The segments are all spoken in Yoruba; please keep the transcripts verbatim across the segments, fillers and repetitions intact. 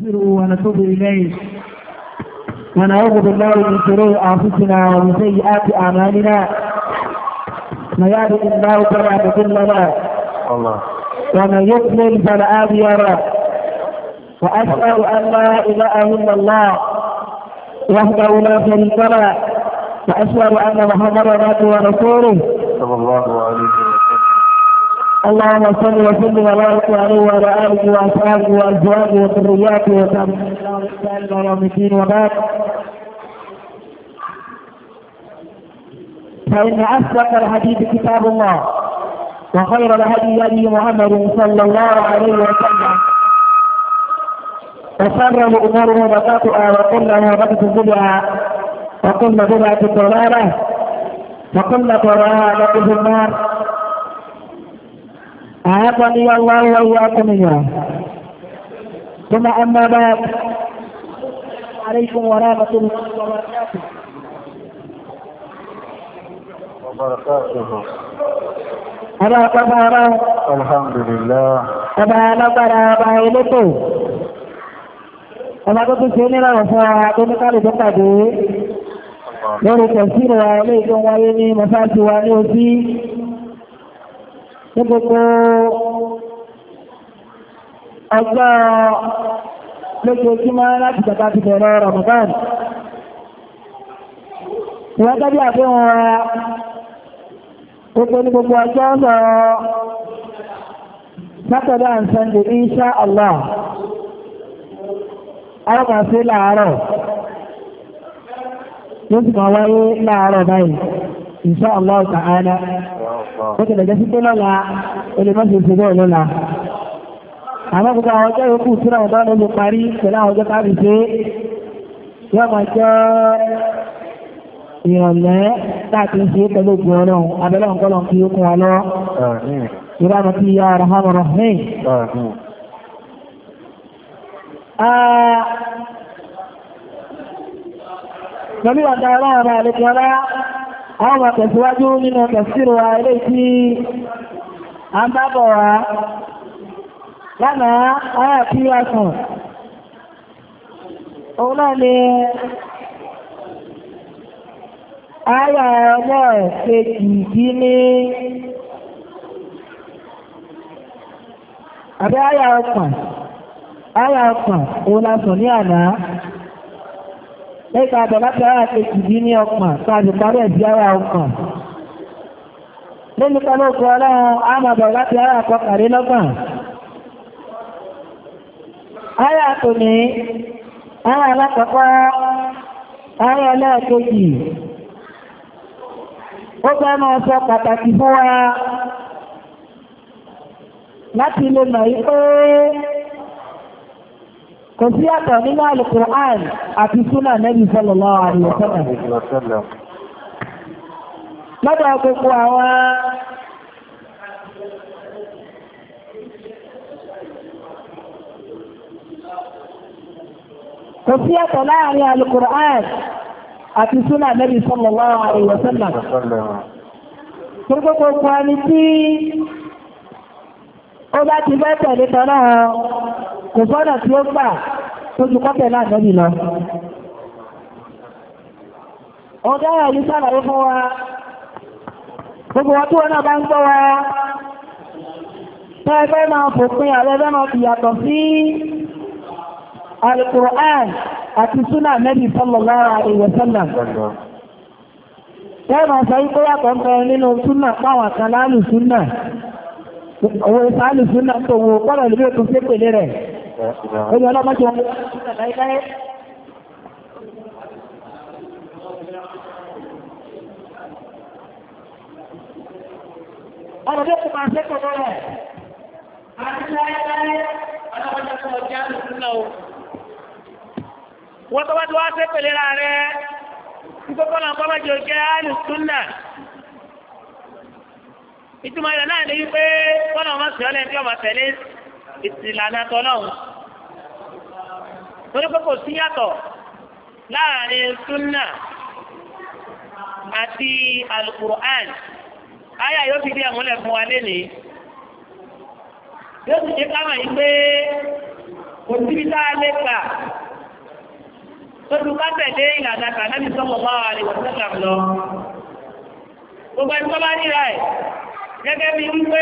ونستغفره ونتوب إليه ونعوذ بالله من شرور أنفسنا ومن سيئات أعمالنا من يهده الله فلا مضل له ومن يضلل فلا هادي له وأشهد أن لا إله إلا الله وحده لا شريك له وأشهد أن محمدا عبده ورسوله صلى الله عليه وسلم. اللهم صل وسلم وبارك عليه وعلى آله وأصحابه وأزواجه وذرياته وتابعين لهم بإحسان إلى يوم الدين وبعد، فإن أصدق الحديث كتاب الله وخير الهدي هدي محمد صلى الله عليه وسلم وشر الأمور محدثاتها وكل محدثة بدعة وكل بدعة ضلالة وكل ضلالة في النار. أعاذني الله وإياكم منها. ثم أما بعد، عليكم ورحمة الله وبركاته. وبركاته. أبا كبارا. الحمد لله. أبا نبرا أبا إليكم. أبا كنت سيني وفا كنت قال جمعه lórí tẹ̀síre wa ilé ìjọ wáyé ní mọ́sáàtì wa ní òsí ní gbogbo ọjọ́ lójoojúmọ́ láti jẹta ti bẹ̀rẹ̀ Ramadan. Ìwọ́n tẹ́bí àfihàn wa gbogbo ní gbogbo ọjọ́ lọ Saturday and Sunday insha Allah àwọn sí láàárọ̀ ló sì máa wáyé láàárọ̀ báyìí insha Allah ta'ala. Ó kẹ̀lẹ̀ jẹ́ sí pé lọ́la olèmọ́sí ìṣẹ́gbẹ́ lọ́la. Àmọ́ gbogbo àwọn ọjọ́ yòókù tí wọ́n bá lórí parí pẹ̀lú àwọn ọjọ́ káàrí pé yọ́ máa jẹ́ ìrọ̀lẹ́ láti ṣe pẹ̀lú ògùn ọlọ́run abẹ́lọ́run kọ́lọ̀ kí ó kún wa lọ. Ìbámu tí ya rahman rahim. Pẹ̀lú ọ̀dá ọlọ́run àlejọ́lá, àwọn ọmọ tẹ̀síwájú nínú tẹ̀síro wa ilé tí a ń bábọ̀ wá. Lánàá, ayà tí a sùn. Òun náà ni ayà ọjọ́ kejì kí ní àbí ayà ọkàn. Ayà ọkàn, òun la sùn ní àná. Lẹ́ka àbẹ̀ láti ara kejì bí ní ọkàn tàbí parí ẹ̀bí ara ọkàn. Lẹ́nu pẹ̀lú ọkọ̀ ọlọ́run àmàbẹ̀ láti ara kọkàrí lọ́gbọ̀n. Ara tò ní ara alákọ̀ọ́kọ́ ara ẹlẹ́ẹ̀kejì. Ó fẹ́ máa sọ pàtàkì fún wa láti lè mọ̀ yí pé kò sí àtọ̀ nínú Al-Qur'an àti súnà Nabi sallallahu alaihi wasallam. Lọ́dọ̀ gbogbo àwọn kò sí àtọ̀ láàrin Al-Qur'an àti súnà Nabi sallallahu alaihi wasallam. Gbogbo gbogbo ẹni tí ó bá ti bẹ́ tẹ̀lé tọ́lá kò fọ́nà tí ó gbà tójú kọ́tẹ̀ náà nẹ́bì lọ. Ọjọ́ ẹ̀rí sàlàyé fún wa, gbogbo wọn tí wọ́n náà bá ń gbọ́ wa, tẹ́ẹ̀fẹ́ máa fòpin àrẹ́fẹ́ máa fi yàtọ̀ sí Al-Qur'an àti súnà nẹ́bì sallallahu alaihi wasallam. Tẹ́ẹ̀ máa sọ wípé yàtọ̀ ń bẹ nínú súnà páwọn kan láàlù súnà. Owó ìsáàlù súnà tó wo pọ́lọ̀ lórí ètò sí pèlé rẹ̀. Ojú ọlọ́mọ́jọ́ wọn láìláì. Ọ̀rọ̀ bí ó kò máa sẹ́kọ̀ọ́ lọ́rẹ̀. Àti láìláì ọlọ́mọ́jọ́ tó ọjá lù súnà o. Wọ́n tó wá tó wá sí pèlé rẹ̀ nígbọ́kọ́lọ̀ ọmọ́jọ́ jẹ́ àlù súnà. Ìtumọ̀ ìrẹ̀ náà ní wípé kọ́nà ọmọ sí ọlẹ́ tí ọmọ tẹ̀lé ìsìlànà tọ́lọ́hun. Torí pé kò sí yàtọ̀ láàrin súnnà àti Al-Qur'an. Ayà yóò fi dí àmúlẹ̀ fún wa lénìí. Yóò sì jẹ́ káàmà yí pé kò síbi tá a lè kà tó tún ká tẹ̀lé ìlànà Ànábì sallallahu alaihi wasallam lọ. Gbogbo ẹni tó bá níra ẹ̀ gẹ́gẹ́ bí wípé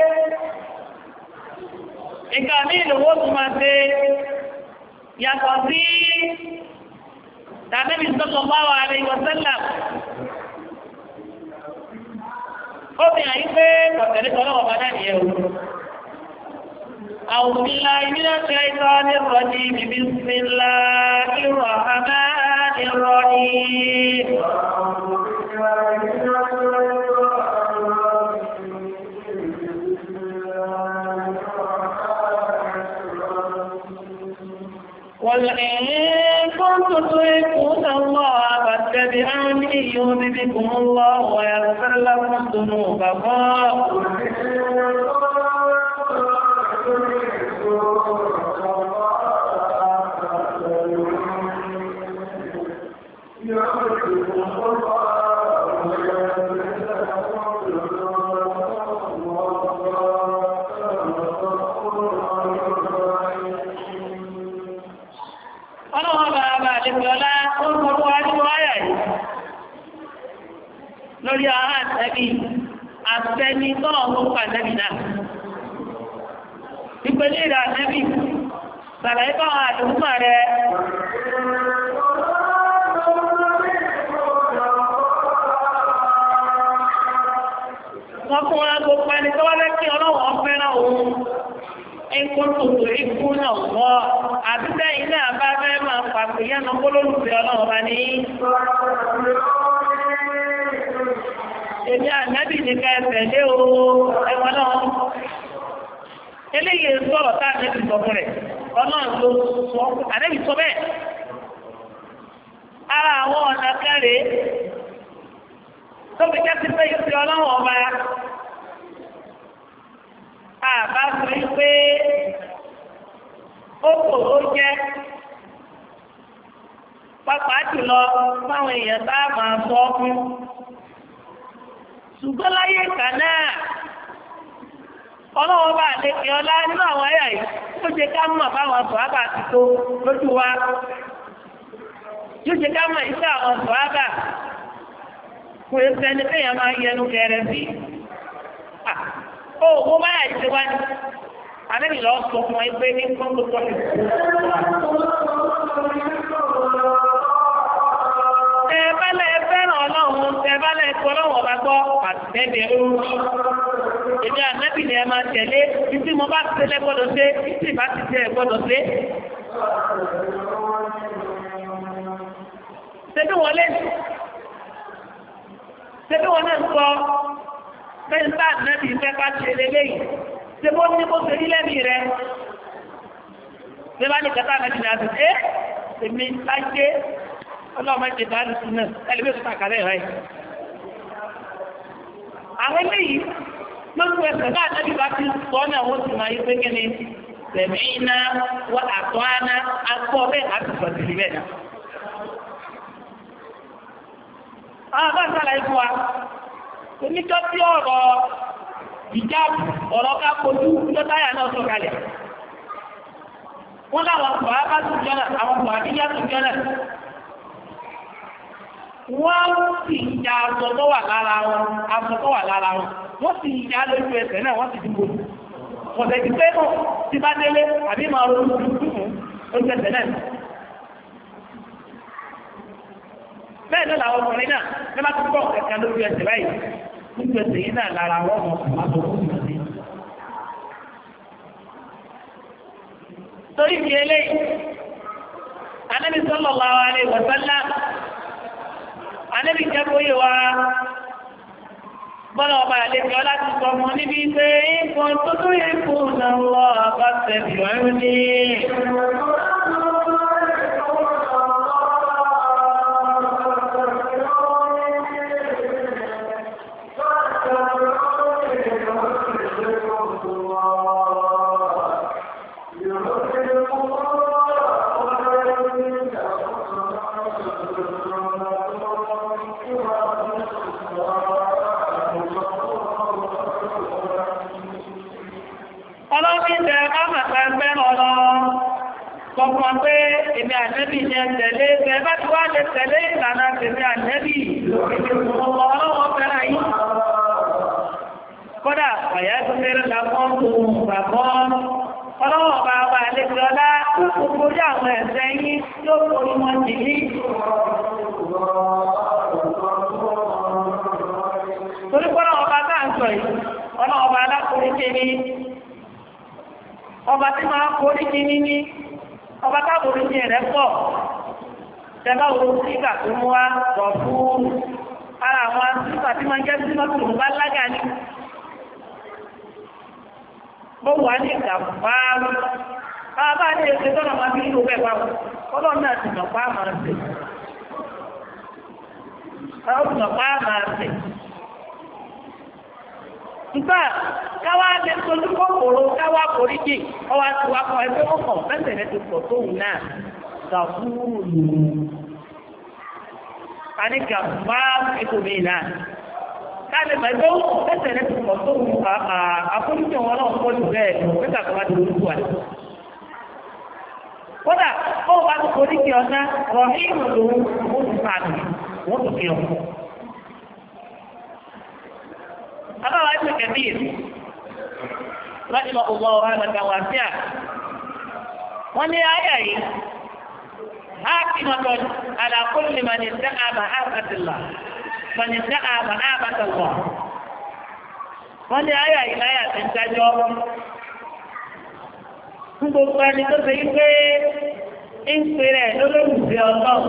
ìgbà ní ìlòwó tún máa ṣe yàtọ̀ sí Ànábì sallallahu alaihi wasallam. Ó fi hàn yí pé ọ̀tẹ̀lẹ́ tọ́lọ́wọ́ bá dá nìyẹn o. أعوذ بالله من الشيطان الرجيم بسم الله الرحمن الرحيم قل إن كنتم تحبون الله فاتبعوني يحببكم الله ويغفر لكم ذنوبكم lórí ara àtẹ́bí àtẹ́ni tọ́lọ̀ ń kọ́ àtẹ́bí náà. Ìpele ìrà àtẹ́bí, sàlàyé báwọn àdúgbò rẹ̀. Wọ́n fún wọn gbogbo ẹni tó wá lẹ́kí ọlọ́wọ́ fẹ́ràn òun. Ẹkọ́ tòtò ikú náà wọ́. Àbíbẹ́ ilé àbá fẹ́ máa pàpè yánu kólólùfẹ́ ọlọ́wọ́ bá ní. Èmi ànábì ní ká ẹsẹ̀ lé o ẹwọ́n náà. Eléyìí sọ̀rọ̀ tá ànábì sọ fún rẹ̀. Ọlọ́run ló sọ ànábì sọ bẹ́ẹ̀. Ara àwọn ọ̀nà kẹrẹ̀ tó fi jẹ́ sí pé ìsìn ọlọ́run ọba. Àbá fi pé ó kò ó jẹ́ pàápàá jùlọ fáwọn èèyàn tá a máa sọ fún. Ṣùgbọ́n láyé ìkà náà, ọlọ́wọ́ bá àdékẹ́ ọlá nínú àwọn ayà yìí, ó jẹ ká mọ̀ báwọn sọ̀hábà ti tó lójú wa. Yóò jẹ ká mọ̀ iṣẹ́ àwọn sọ̀hábà, kò yẹ sẹ́ni péyàn máa yẹnu kẹrẹ sí. Ó wó báyà ìṣe wá ní, àdébì lọ sọ fún ẹgbẹ́ ní kọ́ńtò Tẹ̀bálẹ̀ fẹ́ràn ọlọ́run, tẹ̀bálẹ̀ ẹ̀kọ́ ọlọ́run ọba gbọ́, àtẹ́bẹ̀ oòrùn. Èdè ànábì ni ẹ máa tẹ̀lé, títí mo bá ti tẹ́lẹ̀ gbọ́dọ̀ ṣe, títí bá ti tẹ́ gbọ́dọ̀ ṣe. Ṣébí wọ́n lé, ṣébí wọ́n náà sọ, fẹ́ǹtà ànábì fẹ́ ká ṣe lélẹ́yìn, ṣé bó ní bó ṣe rí lẹ́bí rẹ̀. Ṣé bá ní kẹta ànábì náà ti ṣe, èmi láyé ọlọ́ọ̀mọ́ ti bá lùsùn náà ẹlẹ́bí tó tàkàlẹ̀ rẹ̀. Àwọn eléyìí lórí ẹsẹ̀ náà tẹ́bí bá ti sọ náà wọ́n ti máa yí pé kí ni tẹ̀mí iná wọ́n àtọ́ áná akọ́ bẹ́ẹ̀ láti sọ sí ibẹ̀ náà. Àwọn bá sàlàyé fún wa, oníjọ́ tí ọ̀rọ̀ ìjà ọ̀rọ̀ ká kojú tó táyà náà sọ kalẹ̀. Wọ́n láwọn ọ̀pọ̀ bá tún jọ́nà, àwọn ọ̀pọ̀ àbíyá tún jọ́nà. Wọ́n sì ya aṣọ tó wà lára wọn, aṣọ tó wà lára wọn. Wọ́n sì ya lójú ẹsẹ̀ náà, wọ́n sì dúgbò. Ọ̀sẹ̀ ti pé náà ti bá délé àbí máa ronú fún ojú ẹsẹ̀ náà. Bẹ́ẹ̀ náà làwọn ọkùnrin náà, ní bá tún bọ̀ kẹ̀kẹ́ lójú ẹsẹ̀ báyìí. Lójú ẹsẹ̀ yìí náà lára wọn mọ̀ fún aṣọ fún ìgbàdé. Torí mi eléyìí, Ànábì sallallahu alaihi wa sallam Ànábì jẹ́ bóyé wa bọ́lá ọba àlejò láti sọ mọ́ níbi pé nǹkan tó tó yẹ fún náà lọ àbáṣẹ́ ìwọ̀n ní. fún ọ pé èmi ànẹ́bì ní ẹ̀tẹ̀lé ẹ bá ti wá lè tẹ̀lé ìlànà tèmi ànẹ́bì ọlọ́wọ́ fẹ́ràn yìí kódà ọ̀yá tó fẹ́rẹ̀ lápọ́n tó gbàgbọ́ ọlọ́wọ́ bá wà lẹ́gbẹ̀ẹ́ ọlá gbogbo orí àwọn ẹ̀ṣẹ̀ yìí tí ó kórí wọn jì ní torí pọ́nà ọba náà ń sọ yìí ọlọ́wọ́ bá alákòórí kéní ọba tí máa kórí kéní ní ọba tábòrí ní ẹ̀rẹ́ pọ̀ tẹ́bá wo síkà tó mú wá pọ̀ fún ara àwọn síkà tí máa jẹ́ sí mọ́tò bá lága ní bó wà ní ìgbàfàárù bá ní ẹgbẹ́ tọ́nà máa bí ìlú bẹ́ẹ̀ pàwọ́ ọlọ́run náà ti mọ̀pá máa tẹ̀ ọlọ́run mọ̀pá máa tẹ̀ nígbà káwá lè sojú kòkòrò káwá foríjì ọwá tí wá kọ́ ẹgbẹ́ ọkọ̀ fẹ́sẹ̀ rẹ̀ ti pọ̀ tóun náà gàfúrù a ní gàfúrù ètò mi náà káàlì mẹ́jọ́ fẹ́sẹ̀ rẹ̀ ti pọ̀ tóun àforíjì wọn náà pọ̀ jù bẹ́ẹ̀ nígbà tó bá ti lórí wà kódà ó bá ti foríjì ọ̀nà rọ̀hí ìrọ̀lú ó ti pàdé wọ́n tó fi ọ̀pọ̀ أبا ابن كثير رحمه الله رحمة واسعة ومن آية حاكمة على كل من ادعى محبة الله من ادعى محبة الله ومن آية إلى آية تنتجه gbogbo ẹni tó ṣe wípé ń pèrè lólóògbé ọlọ́run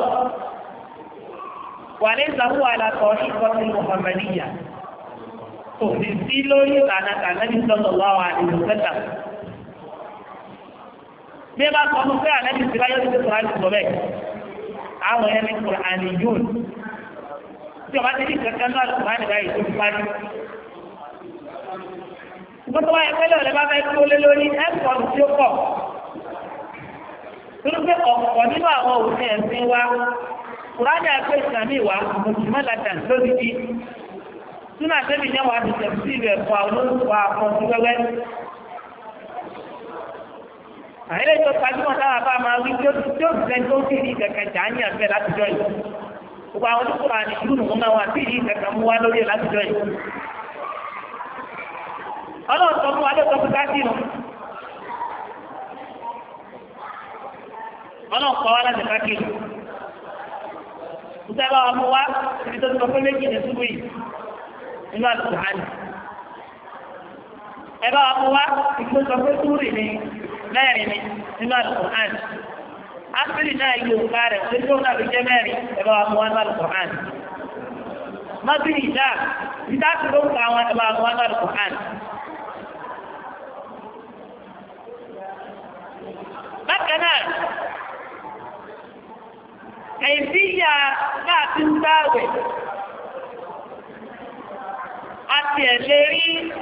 wà ní ìsàmú àlàkọ̀ ìkọ́sí Muhammadiyya kò sí sí lórí ìlànà Ànábì sallallahu alaihi wasallam. Bí ẹ bá sọ fún pé Ànábì sí láyé tó sọ̀rọ̀ àti sọ bẹ́ẹ̀, àwọn ẹni Kùránì yóò. Tí ọba ti di kankan náà Kùránì báyìí tó parí. Ṣùgbọ́n tó wáyé pẹ́lẹ́ ọ̀lẹ́ bá fẹ́ tó lé lórí ẹ́pọ̀lù tí ó pọ̀. Torí pé ọ̀pọ̀ nínú àwọn òfin ẹ̀sìn wa, Kùránì àti ìsàmì wa, mùsùlùmí látàn lórí bí Súnà tẹ́bì ní wà ní tẹ̀sí rẹ̀ fún àwọn olóòpọ̀ àpọ̀sí wẹ́wẹ́. Àìlẹ́ tó gbajúmọ̀ táwà bá máa wí tí ó ti fẹ́ tó sì rí kẹ̀kẹ́ jà ní àfẹ́ látijọ́ yìí. Gbogbo àwọn olóòpọ̀ àti ìlú nìkan máa wà sí rí kẹ̀kẹ́ mú wá lórí látijọ́ yìí. Ọlọ́run sọ fún wa ló sọ fún káàkiri. Ọlọ́run kọ́ wá láti káàkiri. Ìjọba wa mú wá ibi tó ti sọ pé méjì ní ṣubú yìí. Inú àtùkùnrin. Ẹbá wa mú wá ìgbó sọ pé túrì ní mẹ́rin ní inú àtùkùnrin. Ápìlì náà yóò ká rẹ̀ pé tó náà fi jẹ́ mẹ́rin ẹbá wa mú wá ní àtùkùnrin. Mọ́bìnì ìdá, ìdá tí ó ń ka àwọn ẹbá wa mú wá ní àtùkùnrin. Bákan náà, kẹ̀yìndíyà náà ti ń gbáwẹ̀. Àti ẹ̀lẹ́ rí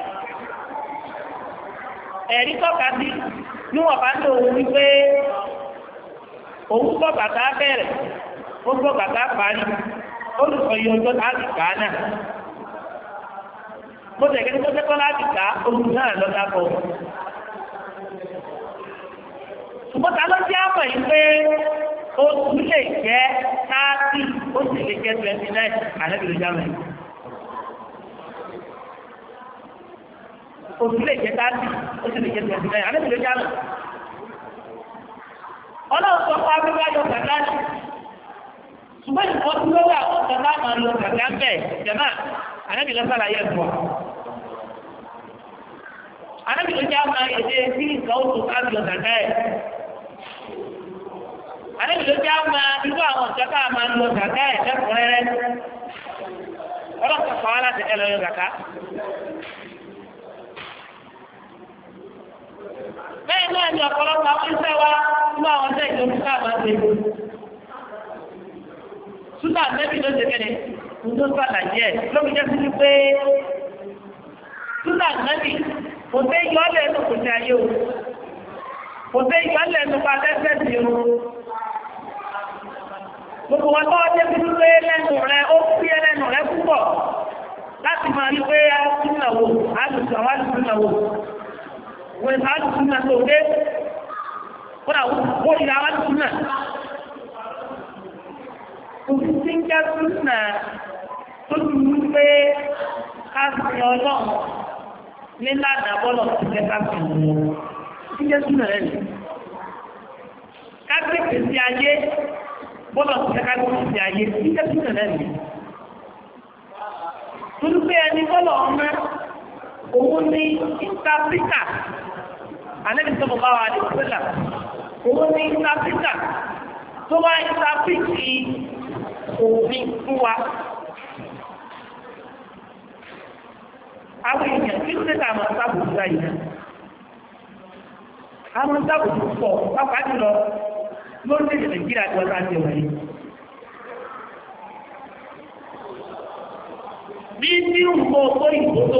ẹ̀rí tọ́ka sí níwọ̀n bá tó òun wípé òun gbọ́ bàtà bẹ̀rẹ̀, ó gbọ́ bàtà parí, olùsọ̀yọ̀ ọjọ́ láti kàá náà. Mo tẹ̀gẹ́ ní tó tẹ́kọ́ láti kàá olùsọ̀ náà lọ́dá bọ̀. Ṣùgbọ́n ta ló jẹ́ àmọ̀ yìí pé oṣù lè jẹ́ thirty, ó sì lè jẹ́ twenty nine, àlẹ́bìnrin jámọ̀ yìí. Oṣù lè jẹ́ thirty, ó sì lè jẹ́ twenty nine, àlẹ́bìnrin jámọ̀. Ọlọ́run sọ fún abúlé ayọ̀ kàkà ní. Ṣùgbọ́n ìwọ́n tí ó wà ó sọ máa máa lọ kàkà ń bẹ̀ jẹ̀má, àlẹ́bìnrin sàlàyé ẹ̀fọ́. Àlẹ́bìnrin jámọ̀ èdè sí ìkà oṣù káàbì ọ̀kàkà ẹ̀. Àlẹ́bìnrin jámọ̀ irú àwọn ìjọba máa ń lọ kàkà ẹ̀ lẹ́kùnrẹ́rẹ́. Ọlọ́pàá kọ́ wá láti ẹ lọ yọ kàkà. Bẹ́ẹ̀ náà ni ọ̀pọ̀lọpọ̀ àwọn iṣẹ́ wa nínú àwọn iṣẹ́ ìjọba ká máa ṣe. Súnà mẹ́bí ló ṣe kẹ́ni, ń tó sàlàyé ẹ̀ lóbi jẹ́ sí pé súnà mẹ́bí kò tẹ́ yọ ọ́ lẹ́nu kò tẹ́ ayé o. Kò tẹ́ yọ ọ́ lẹ́nu pa tẹ́sẹ̀ sí o. Gbogbo wọn tó ọjọ́ sí pé lẹ́nu rẹ̀ ó fi ẹlẹ́nu rẹ̀ púpọ̀ láti máa rí pé a súnà wò, a lùsọ̀ wá lùsọ̀ wò. Wọ́n ìfà àdùsùn náà tó dé. kódà wọ́n ìlà wá tún náà òfin tí ń jẹ́ tún náà tó ti mú pé ká sin ọlọ́run nílá àdàbọ́lọ̀ ti jẹ́ ká sin ọlọ́run tí jẹ́ tún náà rẹ̀ ká gbèsè sí ayé bọ́lọ̀ ti jẹ́ ká gbèsè sí ayé tí jẹ́ tún náà rẹ̀ torí pé ẹni bọ́lọ̀ ọmọ òun ní ìtàpítà anẹ́bìsọ́bọ̀ bá wà ní ìpínlẹ̀ òun ní ìtàpítà tó wá ìtàpítì òfin fún wa àwọn èèyàn tí ó tẹ́ta àwọn sábòsí báyìí àwọn sábòsí pọ̀ pápá jùlọ lórílẹ̀-èdè Nàìjíríà tí wọ́n sáájú wọ̀nyí bí tí ń mọ owó ìgbòtó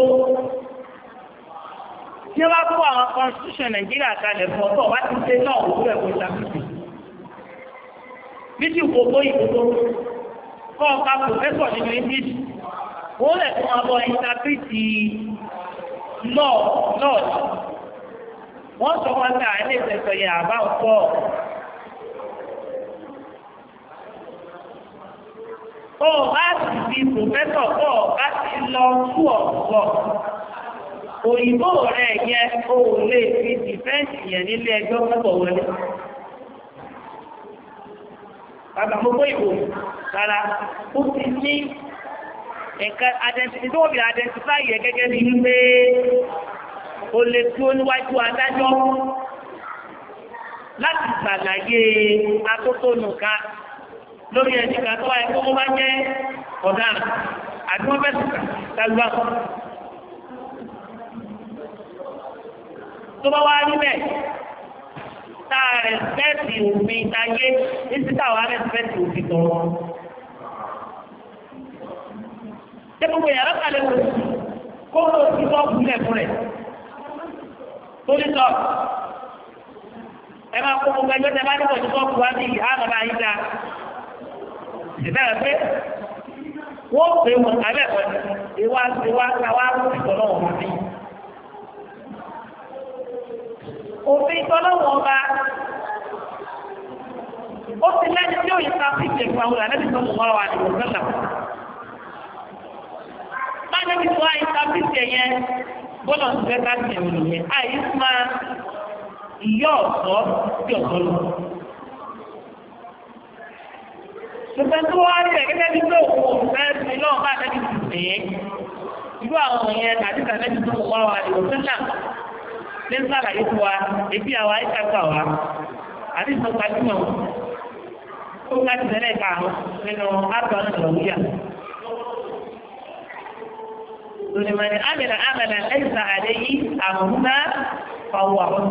tí ó bá kó àwọn constitution Nàìjíríà kalẹ̀ fún ọ̀tọ̀ wá ti ṣe náà òwúrọ̀ ẹ̀kọ́ ìṣàkóso bí tí ń mọ owó ìgbòtó kọ́ ọ̀pá professor nínú English wọ́n lẹ̀ fún ọmọ ìntàpìtì law law wọ́n sọ wọ́n tà ilé ìfẹ̀sọ̀ yẹ àbá ọ̀pọ̀ ó bá sì fi professor pọ̀ bá sì lọ sú ọ̀pọ̀ òyìnbó rẹ̀ yẹ ó lè fi dìfẹ́ǹsì yẹn nílé ẹjọ́ púpọ̀ wọlé bàbá gbogbo ìbò rárá ó ti ní ẹ̀ka identity tó bí identify yẹ gẹ́gẹ́ bí wípé o lè tí ó níwájú adájọ́ láti ṣàlàyé atótónù ká lórí ẹnìkan tó wáyé kó wọ́n bá jẹ́ ọ̀daràn àti wọ́n fẹ́ sùkà tàbí tó bá wá níbẹ̀ táà rẹ̀spẹ́tì òfin ìtayé ní títà wà rẹ̀spẹ́tì òfin tọrọ tẹ́ gbogbo ìyàrá kalẹ̀ wò kó ló ti tọ́ gúnlẹ̀ fún rẹ̀ tó ní tọ́ ẹ máa kó gbogbo ẹjọ́ tẹ bá ní kò tó tọ́ kú wá ní àmàlà àyíká ìbẹ̀rẹ̀ pé wọ́n pè wọ́n abẹ́ẹ̀kọ́ ìwá ìwá káwá ìtọ́lọ́wọ́ wọn ní òfin ìtọ́lọ́wọ́ ọba ó ti lẹ́ni tí ó yí ká fíjì ẹ̀kọ́ àwọn àlẹ́bí tó mọ̀ wà ní òṣèlú Bájẹ́bí tó àyí sábìsì ẹ̀yẹ bọ́lọ̀ ti fẹ́ káàkiri ẹ̀rọ nìyẹn. Àyí máa ìyọ́ ọ̀tọ́ sí ọ̀tọ́ lọ. Ṣùgbọ́n tó wá rí ẹ̀ gẹ́gẹ́ bí tó òun fẹ́ sí lọ́wọ́ bá lẹ́bí ti sè é. Irú àwọn yẹn tàbí tàbí tó wà wà ní òṣèlú ní sàlàyé fún wa, ebi àwa ìkàkà wa, àti ìsọ gbajúmọ̀ ó láti tẹ̀lé ìkàrún nínú àgbà náà lọ́wọ́yà. لمن عمل عملا ليس عليه أمرنا فهو رد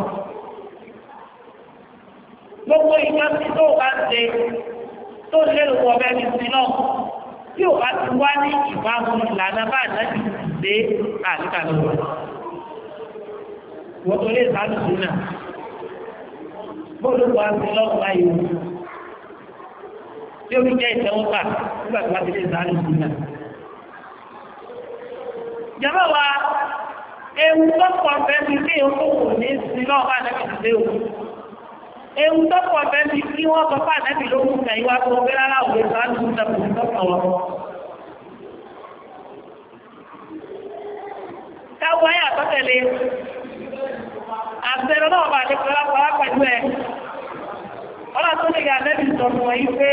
gbogbo ìjọ tí tó bá ṣe tó lérò ọ̀bẹ ní sinú tí ò bá ti wá ní ìbámu ìlànà bá àdájú ṣe àríkà lọ́wọ́ wọ́n tó lè sáàdù sí náà bóòlù wá sí lọ́wọ́ láyé wọn tí ó fi jẹ́ ìtẹ́wọ́pà nígbà tí wá ti lè sáàdù sí náà. Jọba wa, ewu tọ́pọ̀ bẹ́bí ní òkúkù ní sílọ́ bá nẹ́bí ṣe o. Ewu tọ́pọ̀ bẹ́bí kí wọ́n kọ́ bá nẹ́bí ló kúkẹ̀ ìwá tó bẹ́ rárá òwe sáájú ìjọba tọ́pọ̀ wọn. Káwọ́ ayé àtọ́tẹ̀lé, àbẹ̀rẹ̀ náà bá lè pẹ́lá pẹ́lá pẹ̀lú ẹ̀. Ọlá tó lè gà nẹ́bí sọ fún ẹ pé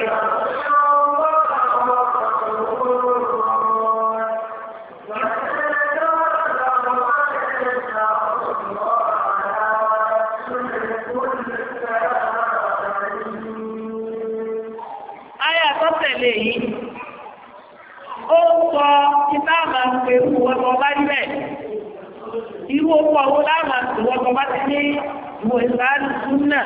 tẹ̀lé yìí ó sọ títà máa ń pè fún ọkọ̀ bá rí bẹ́ẹ̀ irú ọkọ̀ owó láàmà tó ọkọ̀ bá ti ní ìwò ìsáàlù súnà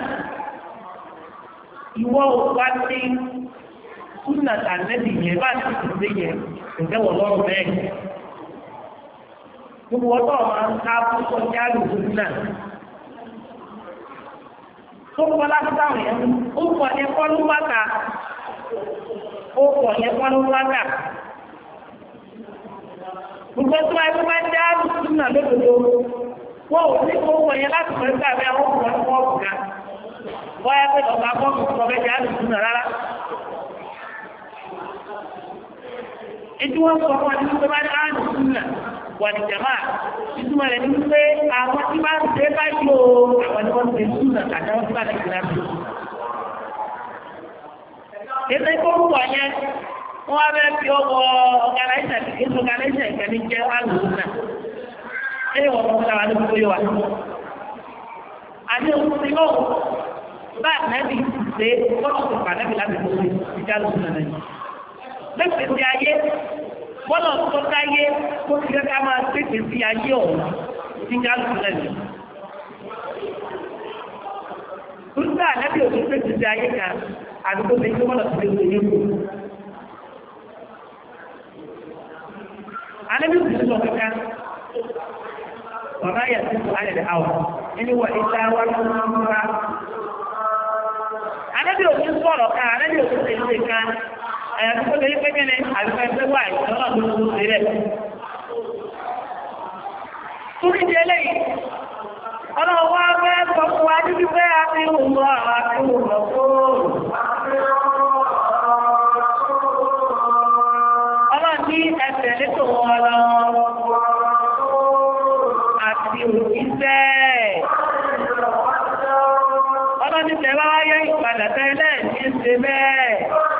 ìwọ òpá tí súnà tàbí yẹn bá ti ti ṣe yẹ ìjẹ́wọ̀ lọ́rọ̀ bẹ́ẹ̀ gbogbo ọjọ́ máa ń ká fún ọjọ́ àlùkò súnà tó kọ́ láti dáhùn yẹn ó kọ́ ní kọ́ ló bá ta ó pọ̀ yẹn wọ́n ló wágà. Gbogbo tó wáyé máa ń dá àrùsùn náà lódodo. Wọ́n ò ní kó wọ̀ yẹn láti pẹ̀lú àbẹ́ àwọn ọkùnrin wọn ọ̀gá. bọ́yá pé ọ̀gá bọ́ọ̀mù kọ̀ọ̀bẹ́ jẹ́ àlùkù náà rárá. Ètí wọ́n sọ fún ọdún tó bá ní àlùkù náà wà ní jàmáà. Ìtumọ̀ rẹ̀ ní pé àwọn tí bá ń ṣe bá yóò àwọn ni wọ́n ṣe súnà àtàwọn tí bá ní ìlànà tó. Ètò ìkórúkọ yẹn wọ́n wá bẹ́ẹ̀ fi ọwọ́ ọ̀gáláìsà ètò ọ̀gáláìsà ìkànnì jẹ́ àlùkù náà. Ṣé ìwọ̀n mọ̀ lára ní gbogbo yóò wà? Àní òun ti lọ́wọ́ bá ànábì ṣe bọ́lá tó pàdánù láti gbogbo ìjà lóṣù náà yìí. Lẹ́sẹ̀ sí ayé, bọ́lá tó dáyé tó ti kẹ́kẹ́ máa pèsè sí ayé ọ̀hún ìjà lóṣù náà yìí. Lúgbà ànábì òun pèsè sí ayé kan àdúgbò tó ń bọ́lá tó ti gbogbo yìí. Ànábì òun ti sọ kankan. وما يصف عن الهوى إن هو إلا وحي يوحى Ànábì òfin sọ̀rọ̀ kan, ànábì òfin ṣe ṣe kan, ẹ̀yà tó lè pé kẹ́lẹ̀ àbíkọ́ ẹgbẹ́ wà ìṣọ́nà tó ló ṣe rẹ̀. Túrí di eléyìí, ọlọ́run wá fẹ́ sọ fún wa níbi pé a fi hùn lọ àwọn àti hùn lọ fóòrùn. Ọlọ́run ní ẹsẹ̀ létò wọn lọ. Ìṣẹ́ ọlọ́ni tẹ́wàá wáyé ìpadà tẹ́lẹ̀ ní ṣe bẹ́ẹ̀.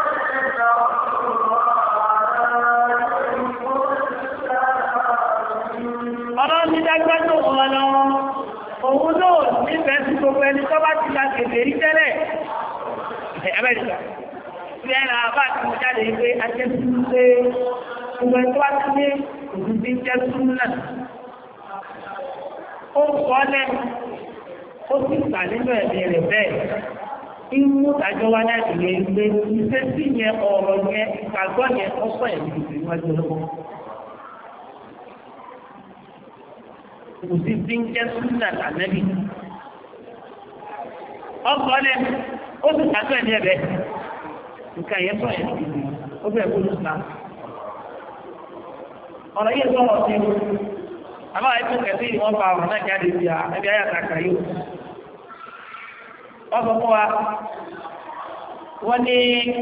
Ọlọ́ni dágbẹ́jọ́ wọn lọ, òun náà nífẹ̀ẹ́ sí gbogbo ẹni tó bá ti la kèfè rí tẹ́lẹ̀. Ẹ̀ẹ́bẹ̀rẹ̀ tí ẹ̀rà bá ti mọ̀ jáde pé a jẹ́ sí pé gbogbo ẹni tó bá ti ní òun bí jẹ́ sún náà. Ó kọ́ lẹ́nu, ó sì gbà nínú ẹ̀mí rẹ̀ bẹ́ẹ̀. Inú ìdájọ́ wá náà ìyẹn ilé iṣẹ́ sí yẹn ọ̀rọ̀ yẹn ìgbàgbọ́ yẹn ọ̀sọ̀ ẹ̀mí ìwájú ọlọ́wọ́. Kò sí bí ń jẹ́ súnà tànẹ́bì. Ọkọ̀ lẹ́nu, ó sì gbàgbọ́ ẹ̀mí ẹ̀bẹ̀. Nǹkan yẹn sọ ẹ̀mí ìlú, ó bẹ̀rẹ̀ kó ló sá. Ọ̀rọ̀ yẹn sọ̀rọ̀ sí i. Àbá ẹ̀kọ́ kẹ̀sí ìwọ̀n fa ọ̀rọ̀ náà jáde sí ẹbí ayàtàkà yóò. Wọ́n sọ fún wa, wọ́n ní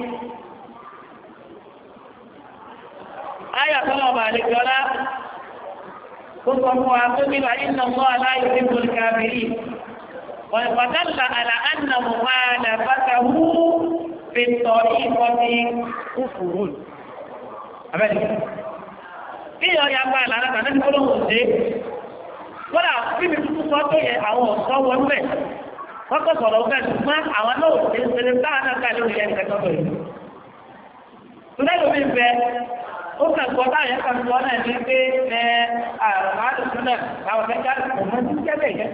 ayàtọ́lọ̀ ọba àlejọ́lá tó sọ fún wa tó nílò iná mọ́ aláyò ní olùkàbìrì. Wọ́n pàtàkì àlà ànà mọ̀ máa nà bàtà wú fi tọ̀ ìkọ́ ní kúfùrù. Abẹ́rẹ́ Bí ọ̀yà pa àlànà tàbí gbọ́lọ́wọ́ ṣe, wọ́n dà bí mi tuntun sọ tó yẹ àwọn ọ̀sọ́ wọn mẹ́. Wọ́n kọ́ sọ̀rọ̀ ọ̀gá ṣùgbọ́n àwọn náà ṣe ń ṣẹlẹ̀ bá náà ká lórí ẹni kẹtọ́ lọ yìí. Tùdẹ́ lómi ń bẹ, ó kẹ́kọ̀ọ́ táyẹ̀ kan sọ náà ní pé ẹ àrùn náà àwọn fẹ́ jáde kò mọ́ sí jẹ́ bẹ́ẹ̀ yẹn.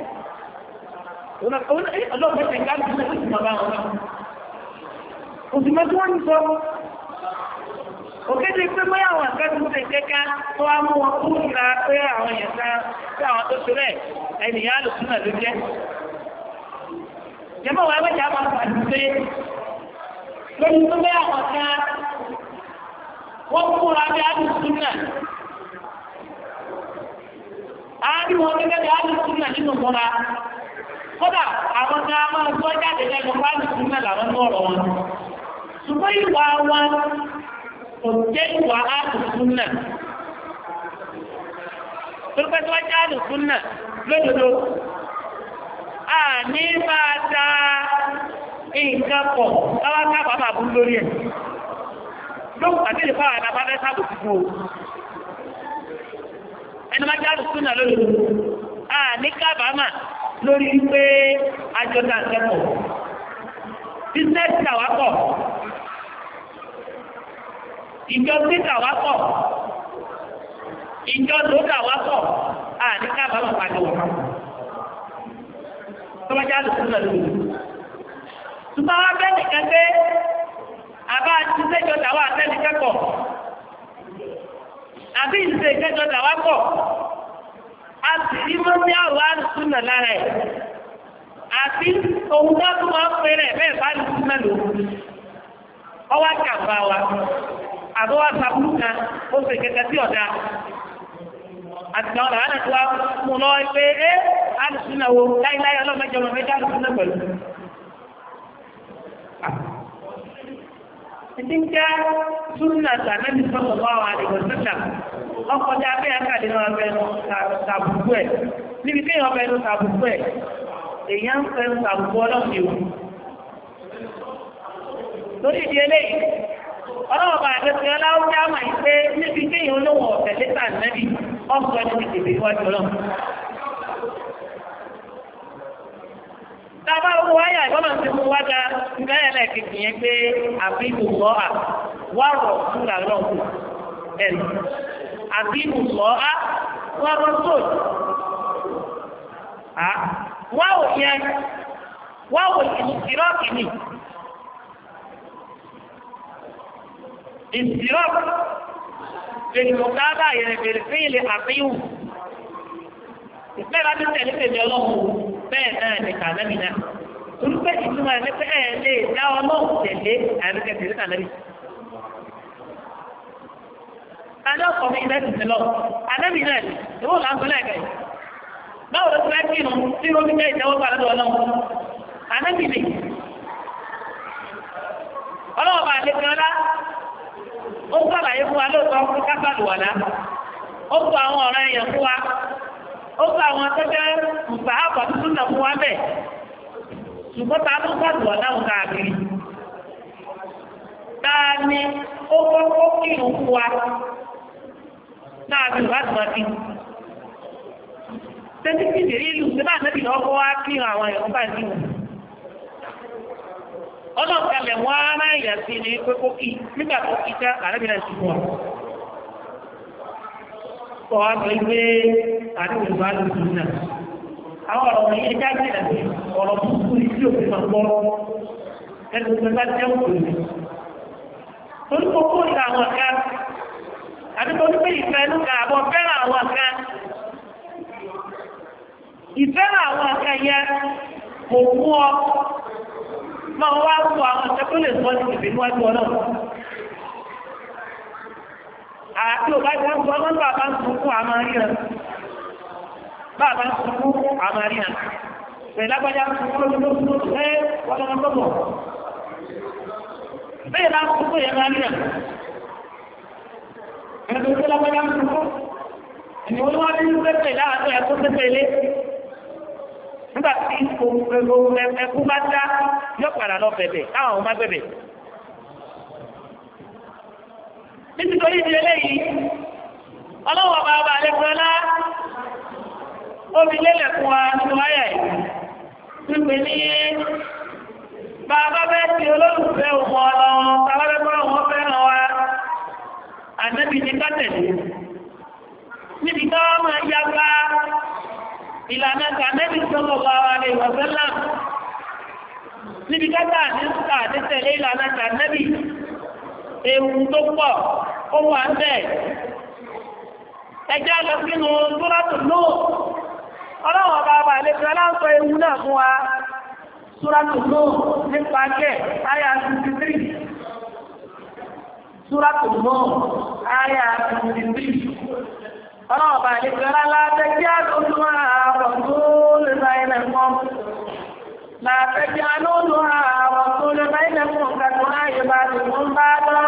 Ọlọ́pẹ́ ti jáde sí ẹ̀sìn bàbá wọn náà. Òṣìmọ́ tí wọ́n ń sọ òkéde pé mọ́ àwọn akẹ́kọ̀ọ́ tẹ̀ kẹ́kẹ́ tó wá mú wọn kú ìra pé àwọn èèyàn sá pé àwọn tó ṣe rẹ̀ ènìyàn lò súnà ló jẹ́. Jẹ́mọ́ wa ẹgbẹ́jà máa pàdé pé lórí tó bẹ́ àwọn kan wọ́n múra bí a lò súnà. A rí wọn gẹ́gẹ́ bí a lò súnà nínú mọ́ra. Kódà àwọn kan máa gbọ́ jáde lẹ́nu bá lò súnà làwọn ní ọ̀rọ̀ wọn. Ṣùgbọ́n ìwà wọn kò jẹ́ ìwà ààrùn náà. Torípẹ́ tí wọ́n jẹ́ ààrùn náà lódodo, a ní máa ta nǹkan pọ̀ káwá káàbà máa bú lórí ẹ̀. Lókùn àti ìfà àdàbà fẹ́ sábò ti fún o. Ẹni máa jẹ́ ààrùn náà lódodo, a ní káàbà máa lórí pé àjọta àtẹ́kọ̀ọ́. Bísínẹ́sì àwápọ̀. Ìjọ títà wá pọ̀, ìjọ lódà wá pọ̀, à ní káàbàmọ̀ pàdé wọ̀. Tó bá jáde fún lọ lórí. Ṣùgbọ́n wá bẹ́ẹ̀ nìkan pé àbá ti sẹ́jọ tàwà àtẹ́ni kẹ́kọ̀ọ́. Àbí ìṣe ìkẹjọ tàwà pọ̀. A sì rí mọ́ sí àrùn àrùn nà lára ẹ̀. Àti ohun tó tún máa ń pè rẹ̀ bẹ́ẹ̀ bá ní súnmọ́ lòun. Ọwá kàfà wa. Àbọ́wà sàbúrú kan, ó sì kẹta sí ọ̀dá. Àtìgbà ọ̀rọ̀ àánà tí wá mú lọ pé, ẹ́, àdìsúnà wo láìláì ọlọ́mẹjọ mọ̀ mẹ́jọ àdìsúnà pẹ̀lú. Ìdí ń jẹ́ súnà tàbí sallallahu alaihi wasallam. Ọkọjá bí ẹ̀kàdé náà fẹ́nu tàbùkù ẹ̀. Níbi tí èèyàn fẹ́nu tàbùkù ẹ̀, èèyàn fẹ́nu tàbùkù ọlọ́pìn ò. Lórí ìdí eléyìí, ọlọ́ọ̀bà àjọsìn ọláwó jámà ìpé níbi tí èèyàn olówó ọ̀fẹ́ létà nẹ́bì ọ̀pọ̀ ẹni tèbè wájú ọlọ́run. Tàbá owó wáyà ìbọ́nà ti mú wájá ìbẹ́ẹ̀lẹ̀ kìkì yẹn pé àbíbù lọ́à wárọ̀ fún àlọ́ọ̀kù ẹ̀rì. Àbíbù lọ́à wárọ̀ sóòtù. Wáwò yẹn, wáwò ìrọ́kì ni. Ìsìrọ́k lèmọ̀kábà ìrẹ̀bẹ̀rẹ̀ fún ilẹ̀ àfíhù. Ìfẹ́ láti tẹ̀lé tẹ̀lé ọlọ́run bẹ́ẹ̀ náà ní kànáàmì náà. Orúkẹ́ ìtumọ̀ ẹ̀ pé ẹ̀ lè dá ọlọ́run tẹ̀lé àríkẹ́ tẹ̀lé kànáàmì. Adé ọkọ̀ mi ilẹ̀ ti tẹ̀lọ́. Ànábì náà ni, ìwọ là ń sọ lẹ́ẹ̀kẹ́ yìí. Báwo ló ti fẹ́ kínú tí ó fi jẹ́ ìtẹ́wọ́ gbà lọ́dọ̀ ọlọ́run? Ànábì ni. Ọlọ́run bá lè fi ọlá. Ó sàlàyé fún wa lóòtọ́ fún kásàlùwàlá. Ó sọ àwọn ọ̀rọ̀ èèyàn fún wa. Ó sọ àwọn akẹ́kẹ́ mùsà àpọ̀ tuntun náà fún wa bẹ̀. Ṣùgbọ́n ta ló sàlùwàlá ń káàkiri. Táà ni ó kọ́kọ́ kírun fún wa. Náà bí láti máa kí. Tẹ́tí kí ìdèrí ìlú tí bá nẹ́bì lọ́kọ́ wá kírun àwọn èèyàn bá ní wọn. Ọlọ́pàá wọ́n á máa yà sí ní pé kó kí nígbà tó kí já àrẹ́bìnrin sí fún ọ. Kọ́ wá pẹ̀lú pé àdúgbò bá lè tún náà. Àwọn ọ̀rọ̀ yẹn já sí ẹ̀sìn ọ̀rọ̀ búkú ní tí òfin máa gbọ́. Ẹnu tó bá jẹ́ òkú rẹ̀. Torí kó kó ìta àwọn ọ̀ká. Àdúgbò ní pé ìfẹ́ ẹnu kà àbọ̀ fẹ́ràn àwọn ọ̀ká. Ìfẹ́ràn àwọn ọ̀ká yẹn kò mú ọ. Máa wá fún àwọn ọ̀sẹ̀ tó lè sọ ní ìbí níwájú ọlọ́run. Àti ò bá jẹ́ ń sọ ọmọ bàbá ń sọ fún àmà ríran. Bàbá ń sọ fún àmà ríran. Pẹ̀lú lágbàjá ń sọ fún olóòtú ẹ́ wọ́n lọ́nà tọ́bọ̀. Bẹ́ẹ̀ lá ń sọ fún ẹ̀mà ríran. Ẹ̀dùn tó lágbàjá ń sọ fún. Ẹni wọ́n wá nínú pẹ́pẹ́ láàárọ̀ ẹ̀kọ́ pẹ́pẹ́ ilé. Nígbà tí ẹkú bá dá yóò padà lọ bẹ̀bẹ̀ táwọn ọmọ bẹ̀bẹ̀. Nítorí ìdílé lẹ́yìn, ọlọ́wọ́ bá bá lẹ́kọ́lá, ó fi lélẹ̀ fún wa nínú ayà ẹ̀. Wípé ní bàbá bẹ́ ti olólùfẹ́ òun ọlọ́run, tàbábẹ́kọ́ wọn fẹ́ràn wa, ànẹ́bì ní kátẹ̀lé. Níbi tó máa yá bá ìlànà Ànábì sallallahu alaihi wa sallam. Níbi kátà ní ṣùkà ní tẹ̀lé ìlànà Ànábì, ewu tó pọ̀, ó wà ń bẹ̀. Ẹjá lọ sínú Súrátù Núh. Ọlọ́wọ̀ bá bà lè fẹ́ láńsọ ewu náà fún wa. Súrátù Núh nípa jẹ́ àyà fifty-three. Súrátù Núh àyà fifty-three. Ọlọ́wọ̀ bá lè fẹ́ látẹ́jẹ́ àdúgbò àwọn tó lè báyìí lẹ́kọ́. Látẹ́jẹ́ àdúgbò àwọn tó lè báyìí lẹ́kọ́ kàtó láyé bá ti mú bá lọ.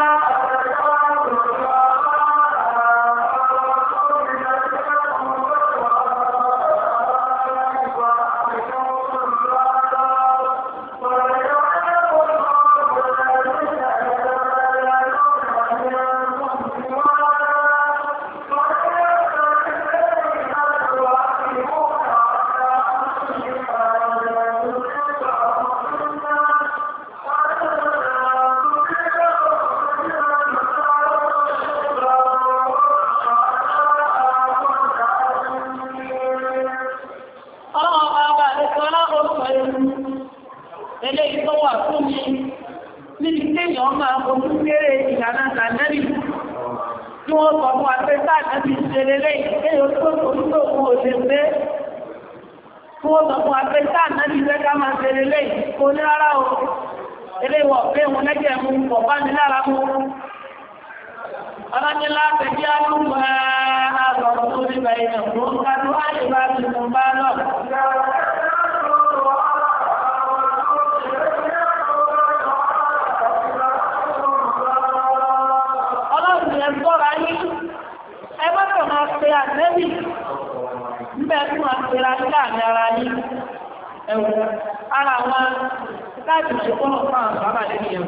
ara wọn láti ṣùgbọ́n fún àwọn bàbá lẹ́nu yẹn.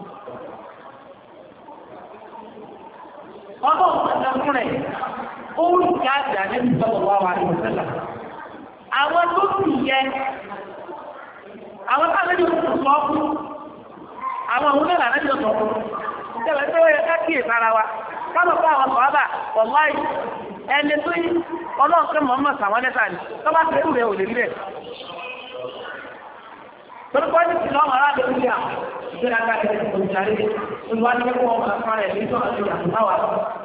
Ọgbọ́n ọ̀sán fún rẹ̀, ó rí kí á jà lẹ́nu sọ́wọ́ wá wà ní ìṣẹ́lá. Àwọn tó sì yẹ, àwọn táwọn ẹni tó sọ fún, àwọn òun náà lànà ìjọ sọ fún. Ìjọba tó yẹ ká kíyè sára wa, káàmọ̀ fún àwọn bàbá, ọ̀láì, ẹni tó yí ọlọ́ọ̀kẹ́ mọ̀ọ́mọ̀ sàwọn lẹ́ta ni, tó bá fẹ́ rẹ̀ ò lè rí rẹ̀. Torúkọ ní ti lọ́wọ́ ará lórí ìyá, ìgbéra ká ẹ̀rẹ́ ìpòlùsàrí, olùwádìí wọn kà fún rẹ̀ ní sọ́nà tó yàtọ̀ náwà.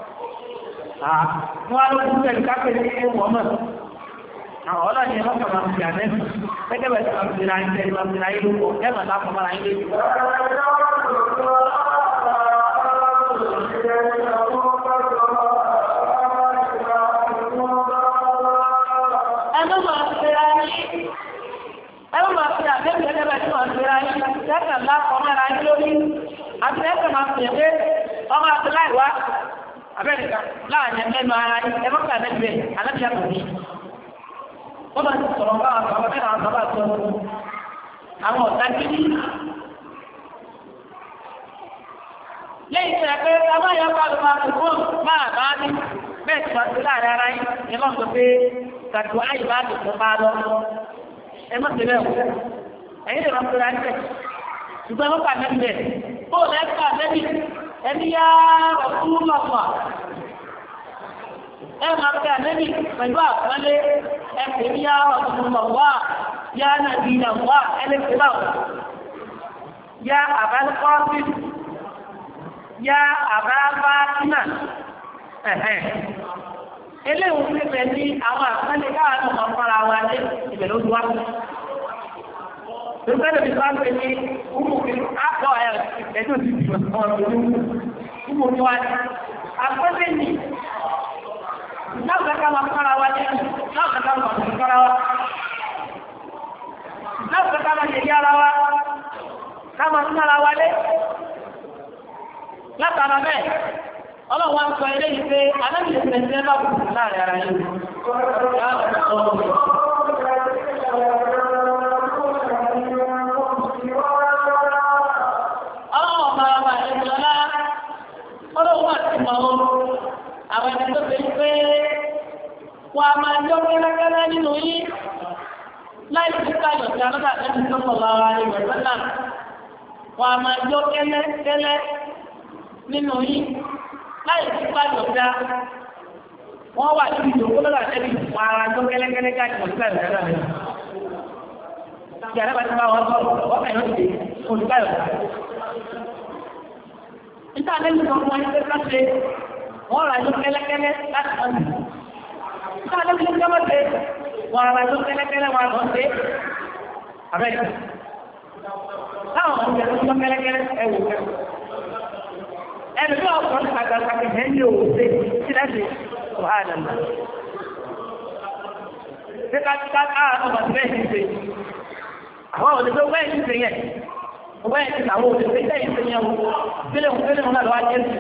Wọ́n á ló kú tẹ̀lé kápẹ́ ní ẹwọ̀n mọ̀. Àwọn ọlọ́ni ẹ̀mọ́ kan máa fi àmẹ́ gẹ́gẹ́ bẹ̀rẹ̀ máa fi ra ẹ̀jẹ̀ máa fi ra ilé pọ̀, ẹ̀mọ̀ lápọ̀ mára ilé. Ẹnu máa fi ra ilé. Ẹnu máa fi àmẹ́ gẹ́gẹ́ bẹ̀rẹ̀ máa fi ra ilé. Ẹ̀kàn lápọ̀ mára ilé lórí. Àti ẹ̀kàn máa fi ẹ̀gbẹ́ ọmọ àti láìwá. Abẹ́rẹ́ta láàrin ẹnu ara ẹmọ́kà lẹ́gbẹ̀ẹ́ alábíyàtọ̀ ní. Wọ́n bá ti sọ̀rọ̀ bá àwọn àwọn mẹ́rin àwọn bàbá tó ọdún. Àwọn ọ̀tá gidi. Lẹ́yìn tí a pé ọmọ ìyá bá lọ máa tó fún máa bá ní bẹ́ẹ̀ tí wọ́n ti láàrin ara yìí. Ẹ máa sọ pé kàtó ayé bá ti tó bá lọ. Ẹ má ti bẹ́ẹ̀ wò. Ẹ̀yin lè máa tó ra níbẹ̀. Ṣùgbọ́n ẹmọ́kà lẹ́gbẹ̀ẹ́. Ó lẹ́ẹ̀kà lẹ́gbẹ̀ẹ́. Ẹni yá ọ̀tún lọ́pàá. Ẹ máa fẹ́ ànẹ́bì pẹ̀lú àpẹẹlẹ ẹ̀kẹ́ yá ọ̀tún lọ́pàá, yá nàbí lọ́pàá, ẹlẹ́kẹ́ báwọ̀. Yá àbálẹ́kọ́sí, yá àbábátínà. Ẹ̀hẹ́n. Eléhùn pípẹ̀ ní àwọn àpẹẹlẹ káwọn ọmọ fọ́ra wa ní ìbẹ̀lẹ̀ ojú wá. Ìgbẹ́lẹ̀ bí sáà ń pè ní ọmọkùnrin àpọ̀ ẹ̀ẹ́dọ̀ ti jù ọmọ ní wá ní. Àpẹ́lẹ̀ ní láàkàkà máa fara wa ní láàkàkà máa fara wa. Láàkàkà máa jẹ̀ yára wa, ká máa fara wa lé. Látara bẹ́ẹ̀, ọlọ́wọ́ ń sọ ilé yìí pé alábìlẹ̀ pẹ̀lú bá kù láàrin ara yìí. Àwọn ẹni tó fẹ́ pé wọ́n a máa jọ kẹ́lẹ́kẹ́lẹ́ nínú yí láì sí káyọ̀ tí a lọ́dà ẹni tó sọ lára ìwẹ̀ sẹ́lá. Wọ́n a máa jọ kẹ́lẹ́kẹ́lẹ́ nínú yí láì sí káyọ̀ tí a wọ́n wà níbi ìjòkó lọ́dà ẹni wọ́n ara jọ kẹ́lẹ́kẹ́lẹ́ káyọ̀ tí a lọ́dà ẹni. Ìjàrẹ́ bá ti bá wọn sọ̀rọ̀ wọ́n kẹ́yọ̀ sí olùkáyọ̀. Níta lẹ́yìn tó fún ẹni tó ṣe wọ́n rà ẹjọ́ kẹ́lẹ́kẹ́lẹ́ láti ọdún. Níta lẹ́yìn tó jọmọ́ ṣe wọ́n rà ẹjọ́ kẹ́lẹ́kẹ́lẹ́ wọn lọ sí abẹ́jọ́. Táwọn ọmọ ìjẹ́ tó jọ kẹ́lẹ́kẹ́lẹ́ ẹwù rẹ̀. Ẹni bí ọkọ̀ ní àgbàgbà ẹ̀ ní òwò ṣe sí lẹ́sẹ̀ wàhálà náà. Ṣé ká ká káà ọmọ ti bẹ́ẹ̀ ṣe? Àwọn òdìbò bẹ́ẹ̀ ṣe yẹn. Ọgbẹ́ ẹ̀ ti àwọn òṣèré tẹ́yìn tó yẹn wọ́n, fílẹ̀ òun fílẹ̀ òun náà lọ́wọ́ jẹ́ sí.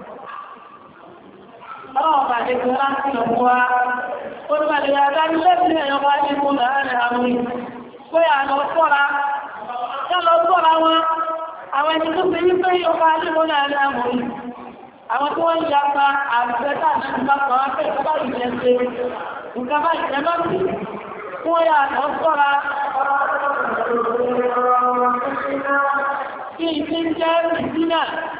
Ọlọ́wọ́ bá lè kó láti lọ fún wa. Olúbàdé ya dá ní lẹ́bí ẹ̀yọ́ bá ní kó láàrin àwọn ìpé àlọ́ sọ́ra. Yọ́ lọ sọ́ra wọn, àwọn ẹni tó fi wípé yóò bá ní kó láàrin àwọn ìpé. Àwọn tí wọ́n ya pa àbẹ́ta náà bá kọ̀ wá pé ìjọba ìjẹ́ ṣe. Nǹkan bá ìjẹ́ lọ sí. Wọ́n yà lọ sọ́ra. Kí ìsí ń jẹ́ ìsínà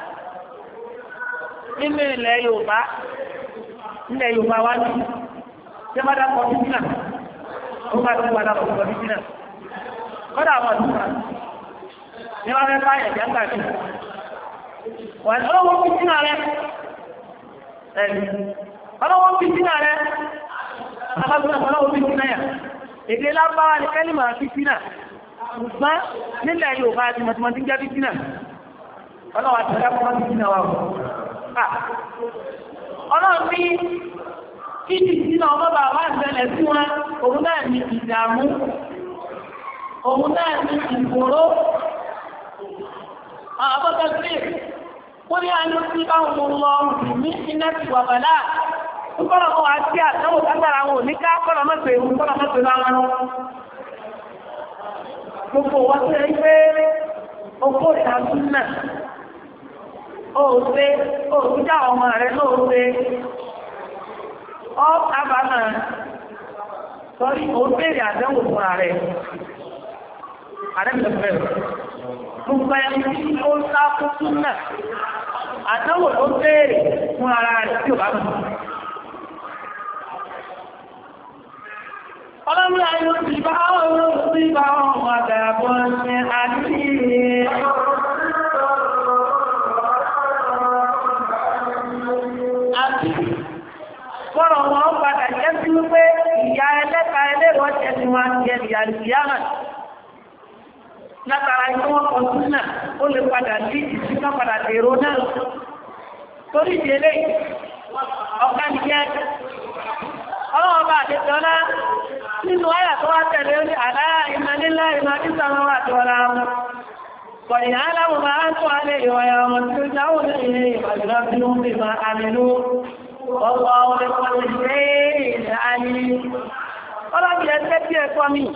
nínú ilẹ̀ Yorùbá, ilẹ̀ Yorùbá wá ní ṣe bá dápọ̀ ìsínà, ó bá tí wà dápọ̀ ìsínà. Kọ́dà àwọn ìsínà, ní wọ́n rẹ̀ báyẹ̀ jẹ́ gbàtí. Wọ́n ọlọ́wọ́ fi sínà rẹ̀, ẹ̀lú, ọlọ́wọ́ fi sínà rẹ̀, ọlọ́wọ́ fi sínà yà. Èdè lábáwá ní kẹ́lìmọ̀ fi sínà. Ṣùgbọ́n nílẹ̀ yóò bá ti mọ̀tímọ̀ tí ń jẹ́ bíkínà. Ọlọ́wà ti dá fún bíkínà wà wọ́n. Ọlọ́run ní kí ní ìsìnà ọmọ bàbá ìṣẹ̀lẹ̀ sí wọn, òun náà ní ìdàmú, òun náà ní ìgbòró. Àbọ́tọ̀ sí, wọ́n ní àánú sí báwọn ọmọ ní iná ti wà bàlá. Kọ́lọ̀ wọn wá sí àtàwọn tágbàrà wọn ò ní ká kọ́lọ̀ mọ́pẹ̀ ìwọ̀n kọ́lọ̀ mọ́pẹ̀ láwọn gbogbo wa tó yẹ pé owó ìtàkùn náà ó ṣe ó já ọmọ rẹ̀ ló ṣe ọ́ kábàámà sọ́rí ó béèrè àdánwò fúnra rẹ̀ àdẹ́mìlẹ́fẹ́ gbogbo ẹni tí ó sá fún súnà àdánwò ló béèrè fún ara rẹ̀ tí ò bá mọ̀. Ọlọ́run ayé ti bá ọ̀rọ̀ sí bá ọmọ àdàbọ̀ ṣe àdí àti fọ́rọ̀ wọn padà jẹ́ sí wípé ìyá ẹlẹ́ta ẹlẹ́rọ jẹ́ sí wọn jẹ́ ìyá ìyámà látara ikú wọn kọ súnà ó lè padà sí ìsìnká padà dèrò náà torí ìdílé ọ̀gá nìyẹn ọlọ́wọ́ bá àdéjọ́lá nínú ayà tó wá tẹ̀lé ó ní àdáyà ìmọ̀lélá ìmọ̀lélá àtọ́lá Kọ̀yìn aláwọ̀ máa ń tó alẹ́ ìwọ̀ya ọmọ tí ó jáwò ní ilé ìpàdé bí ó ń bí máa àmìlú ọwọ́ ọmọ ìpàdé ṣe ilẹ̀ ayé. Ọlọ́bí ẹgbẹ́ tí ẹ̀kọ́ mi.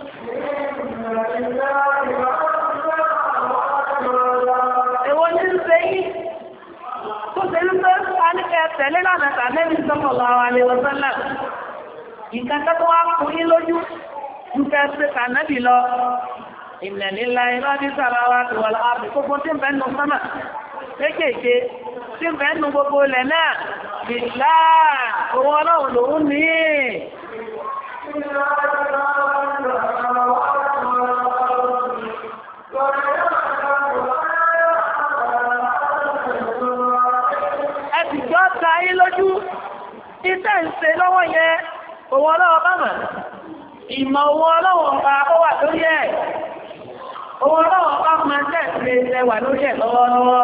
Èwo ní ń ṣe yí? Tó ṣe ń pẹ́ a ní kẹ tẹ̀lé lánàá tàbí sallallahu alaihi wasallam. Ìkàkẹ́ tó wá kún yín lójú, ń fẹ́ ṣe tànẹ́bì lọ. Ìnẹ̀lélá iná ní sàráwá tó wà láàbì gbogbo tí ń bẹ́ nù sánmà kéèkéèké tí ń bẹ́ nù gbogbo ilẹ̀ náà bí láà owó ọlọ́run lòun ní ẹ̀sìjọ́ ta ayé lójú títẹ́ ń ṣe lọ́wọ́ yẹn owó ọlọ́run bá mọ̀ ìmọ̀ owó ọlọ́run bá ó wà lórí ẹ̀ owó ọlọ́wọ́ bá máa tẹ́ẹ̀sẹ̀ ẹwà lórí ẹ̀ lọ́wọ́lọ́wọ́.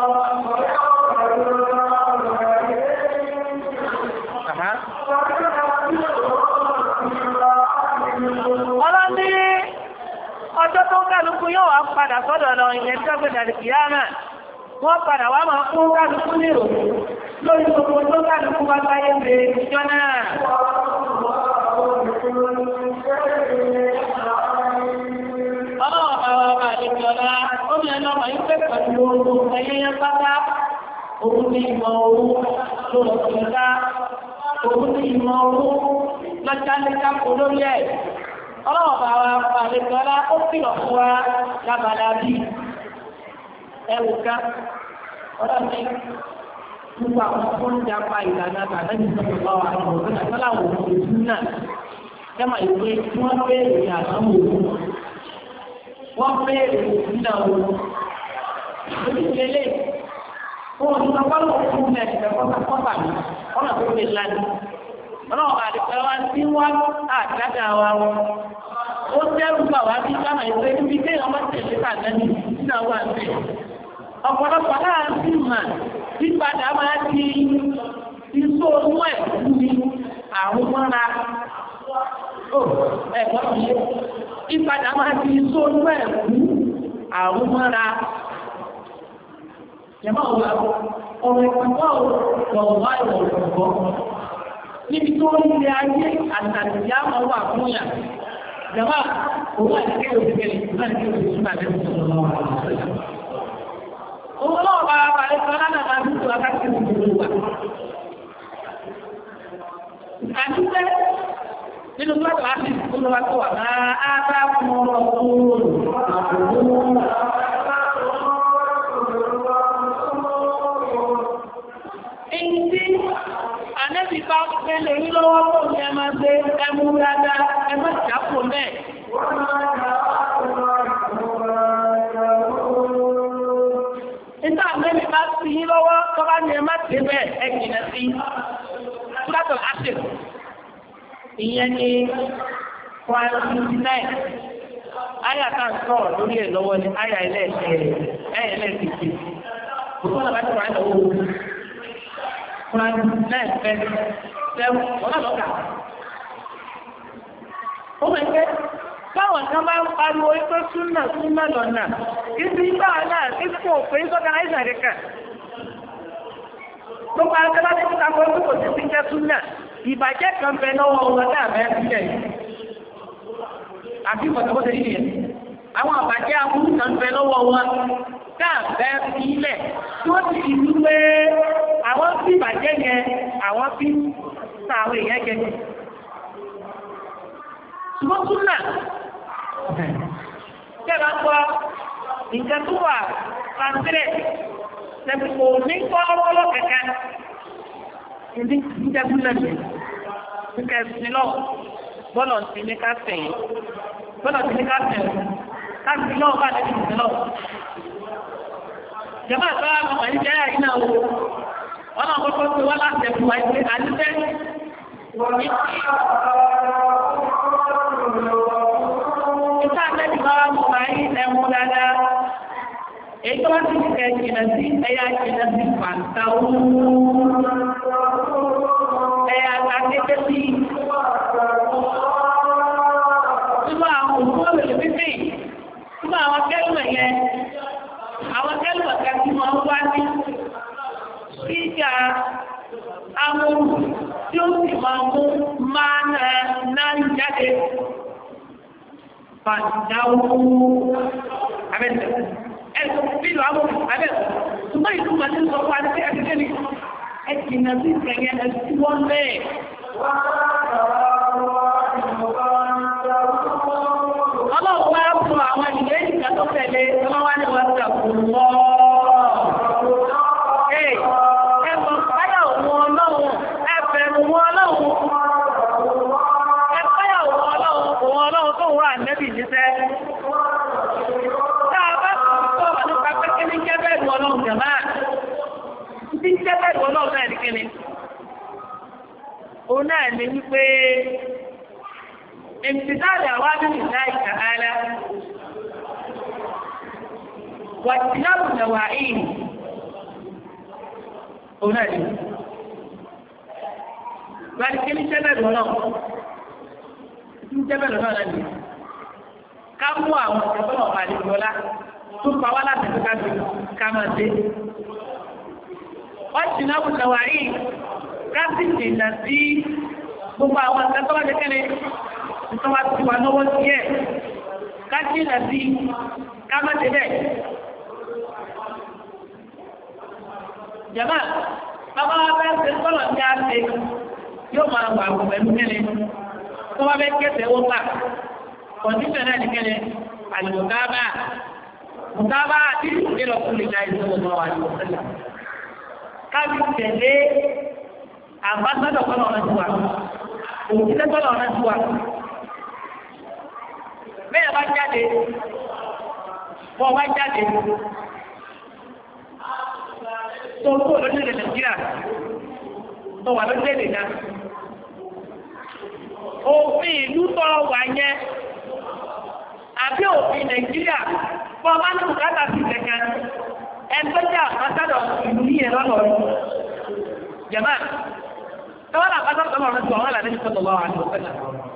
Ọlọ́ní ọjọ́ tó kálukú yóò wá padà sọ́dọ̀ lọ ìyẹn tó gbé dàrí kìíyàmà. Wọ́n padà wá máa fún kálukú nírò lórí gbogbo tó kálukú wá báyé ń bèèrè ìjọ náà. Ìjọba omi ẹlọ́mọ ìpẹ́ pẹ̀lú oòrùn ẹyẹyẹ pátá, òun ní ìmọ̀ oòrùn lóòrùn òun ní ìmọ̀ oòrùn lọ́jálẹ́ká kò lórí ẹ̀. Ọlọ́ọ̀bà wa pàdéjọ́lá ó kìlọ̀ fún wa lábàlá bí ẹwù ká. Ọlọ́ni nípa àwọn tó ń japa ìlànà àtàlẹ́bí sọ́kọ̀ bá wà ní ọ̀gbọ́n àtàláwò òṣèlú náà. Jẹ́mà ìwé tí wọ́n bẹ̀rẹ̀ àtàwọn òṣèlú wọ́n bèèrè ìdínà wọn orílẹ̀-èdè fún ọdún ọgbọ́lọ̀ fún ẹ̀ṣẹ̀ pọ́pàá ní ọ̀nà tó lè láti ọlọ́wọ́ àdìpẹ́ wá tí wọ́n àjájá wa wọn ó jẹ́rù bà wá bí sáàmà ìwé níbi tí ọmọ tẹ̀lé tàbí ìdínà wà ń bẹ̀ ọ̀pọ̀lọpọ̀ láàrín mà nípadà máa di iṣó inú ẹ̀ ní àrùn mọ́ra ẹ̀gbọ́n mi ìpadà máa ti iṣó inú ẹ̀ fún àrùn mọ́ra jẹmọ́ ọ̀rọ̀ ọ̀rọ̀ ìpàdé ọ̀rọ̀ wá ìwọ̀n ọ̀rọ̀ níbi tó ń lé ayé àtàlìyá máa wà fún yà jẹmọ́ òun àti kéèrè òkèèrè náà ní kéèrè òkèèrè náà ní kéèrè òkèèrè owó náà bá wà lè sọ lánàá máa ń tó akáṣẹ́ òkèèrè wà àti pé nínú pàtàkì láti ìpínlẹ̀ tó wà náà á bá fún ọ̀rọ̀ èyí tí ànẹ́bì bá pẹ́lẹ̀ rí lọ́wọ́ tó ní ẹmà gbé ẹmú rádá ẹmọ́ ìjápò mẹ́ nígbà ànẹ́bì bá sí yí lọ́wọ́ tó bá ní ẹmà tí bẹ́ ẹgbìnà sí pàtàkì láti ìyẹn ni one twenty nine àyà kan sọ̀rọ̀ lórí ẹ̀ lọ́wọ́ ní àyà ẹlẹ́ẹ̀kẹ́ ẹ̀ẹ́lẹ́ẹ̀kẹ́ òtún ọ̀nà bá ti wà ní owó one twenty nine fẹ́ sẹ́wọ̀n ọ̀nà lọ́kà ó mọ̀ pé báwọn kan bá ń pariwo ipé súnà súnà lọ́nà ibi báwọn náà tí kò pé sọ́kà àìsàn kẹ́kẹ́ gbogbo akẹ́lá tí kò kọ́ tó kò sí sí jẹ́ súnà ìbàjẹ́ kan bẹ lọ́wọ́ wọn náà bẹ́ẹ̀ sílẹ̀ yìí àbí ìbọ̀tọ̀bọ̀tẹ̀ yìí yẹn àwọn àbàjẹ́ àbúrú kan bẹ lọ́wọ́ wọn káàbẹ́ fi ilẹ̀ tí wọ́n ti fi pé àwọn tí ìbàjẹ́ yẹn àwọn fi ta àwọn èèyàn jẹ. ṣùgbọ́n tún náà tẹ́lá gbọ́ nǹkan tó wà pàṣẹ lẹ́bi kò ní kọ́ ọlọ́ kẹ̀kẹ́ ìdí ìjẹ́bùlẹ̀ nígbà ìsinmi lọ bọ́lọ̀ ti ní ká fẹ̀yìn bọ́lọ̀ ti ní ká fẹ̀yìn káàkiri náà bá lẹ́bi ìsinmi lọ. Jẹ́mọ́ àtọ́ àwọn ọmọ yìí jẹ́ àyínà wo wọ́n náà kọ́kọ́ pé wọ́n láti ẹ̀kú wa ìpè àdúgbẹ́ ìta àtẹ́bí bá wà mú ayé ẹ̀mú dáadáa èyí tó wá sí ìkẹ́ ìjìnà sí ẹ̀yà ìjìnà sí pàǹtà ooo ẹ̀yà àtàkété sí nínú àwọn òṣùwọ̀n lè fífì nínú àwọn kẹ́lùmọ̀ yẹn àwọn kẹ́lùmọ̀ kẹ́kí wọn wá ní síjà àwọn tí ó sì máa mú máa náà jáde pàǹtà ooo abẹ́tẹ̀ ẹ̀sùn bílò àwọn abẹ́tẹ̀ ṣùgbọ́n ìtumọ̀ tí ó sọ fún àti ẹgbẹ́ ní ẹ̀kìnà sí ìkẹyẹ ẹ̀sùn wọ́n bẹ́ẹ̀ ọlọ́run wá fún àwọn ìgbé ìgbà tó tẹ̀lé ọlọ́wà ní wọ́n tẹ̀kùn lọ́ ẹ̀bọ̀n páyà òun ọlọ́run ẹ̀fẹ̀rù wọn ọlọ́run ẹ̀páyà òun ọlọ́run òun ọlọ́run tó wà nẹ́bì níṣẹ́ ọlọ́run jẹ̀má tí ń jẹ́bẹ̀ ọlọ́run náà ní kíni o náà ní wípé ìmìtìdáàdà wá ní ìlà ìkàhálà wà tí lábùn lẹ̀wà ìyìn o náà ní wà ní kíni jẹ́bẹ̀ ọlọ́run tí ń jẹ́bẹ̀ ọlọ́run náà ní ká mú àwọn ìjọba ọ̀pá àdìgbọ́lá tó pa wá láti ẹ̀kọ́ káàkiri ká máa dé. Wọ́n ti náà kùsà wà rí káàkiri ìlà sí gbogbo àwọn akẹ́kọ̀ọ́ kékeré tó wá ti wà lọ́wọ́ sí ẹ̀ káàkiri ìlà sí ká máa dé bẹ́ẹ̀. Jàmá, bàbá wa bẹ́ẹ̀ ṣe sọ́lọ̀ ní àṣẹ yóò máa wà wọ̀ pẹ̀lú kẹ́lẹ́ tó wá bẹ́ẹ̀ kẹ́sẹ̀ wọ́n gbà kọ̀ǹdíṣẹ̀ náà ní kẹ́lẹ́ àlùmọ̀tábà mùtábà tí ìrọ̀ fún ìlà ìṣòro wà ní ọ̀sẹ̀lẹ̀. Káàbí tẹ̀lé àbásádọ̀ kọ́nà ọ̀nà tí wà, òkúlẹ̀ kọ́nà ọ̀nà tí wà. Bẹ́ẹ̀ bá jáde, wọ́n wá jáde, tó kó lórílẹ̀ Nàìjíríà, tó wà lórílẹ̀ náà. Òfin ìlú tọ́ wà yẹn, àbí òfin Nàìjíríà fún ọmọ ní bùkátà sí ìtẹ̀kẹ́ ẹgbẹ́jà pátádọ̀ ìlú ní ẹ̀rọ lọ́rọ̀ jẹ́mà tọ́wọ́n àpátádọ̀ lọ́rọ̀ tí wọ́n lànà ìfẹ́ lọ́wọ́ àwọn òfẹ́lá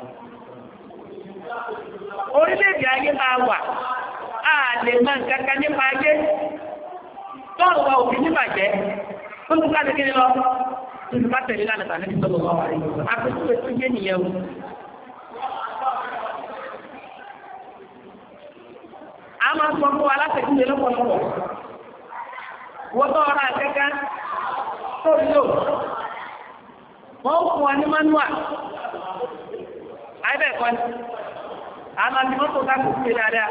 orílẹ̀-èdè ayé máa wà á lè máa ń kankan nípa ayé tọ́rọ wa òfin níbàjẹ́ ó tún ká kékeré lọ tó ti bá tẹ̀lé lánàá tàbí ìfẹ́ lọ́wọ́ àwọn òfẹ́lá a máa sọ fún alátẹ̀kúnlẹ̀ lọ́pọ̀lọpọ̀ wọ́n tọ́ ọ̀rọ̀ àkẹ́kẹ́ tó lò wọ́n fún wa ní manúà àìbẹ̀ẹ̀kọ́ ni a máa ti mọ́tò káàkiri pé dáadáa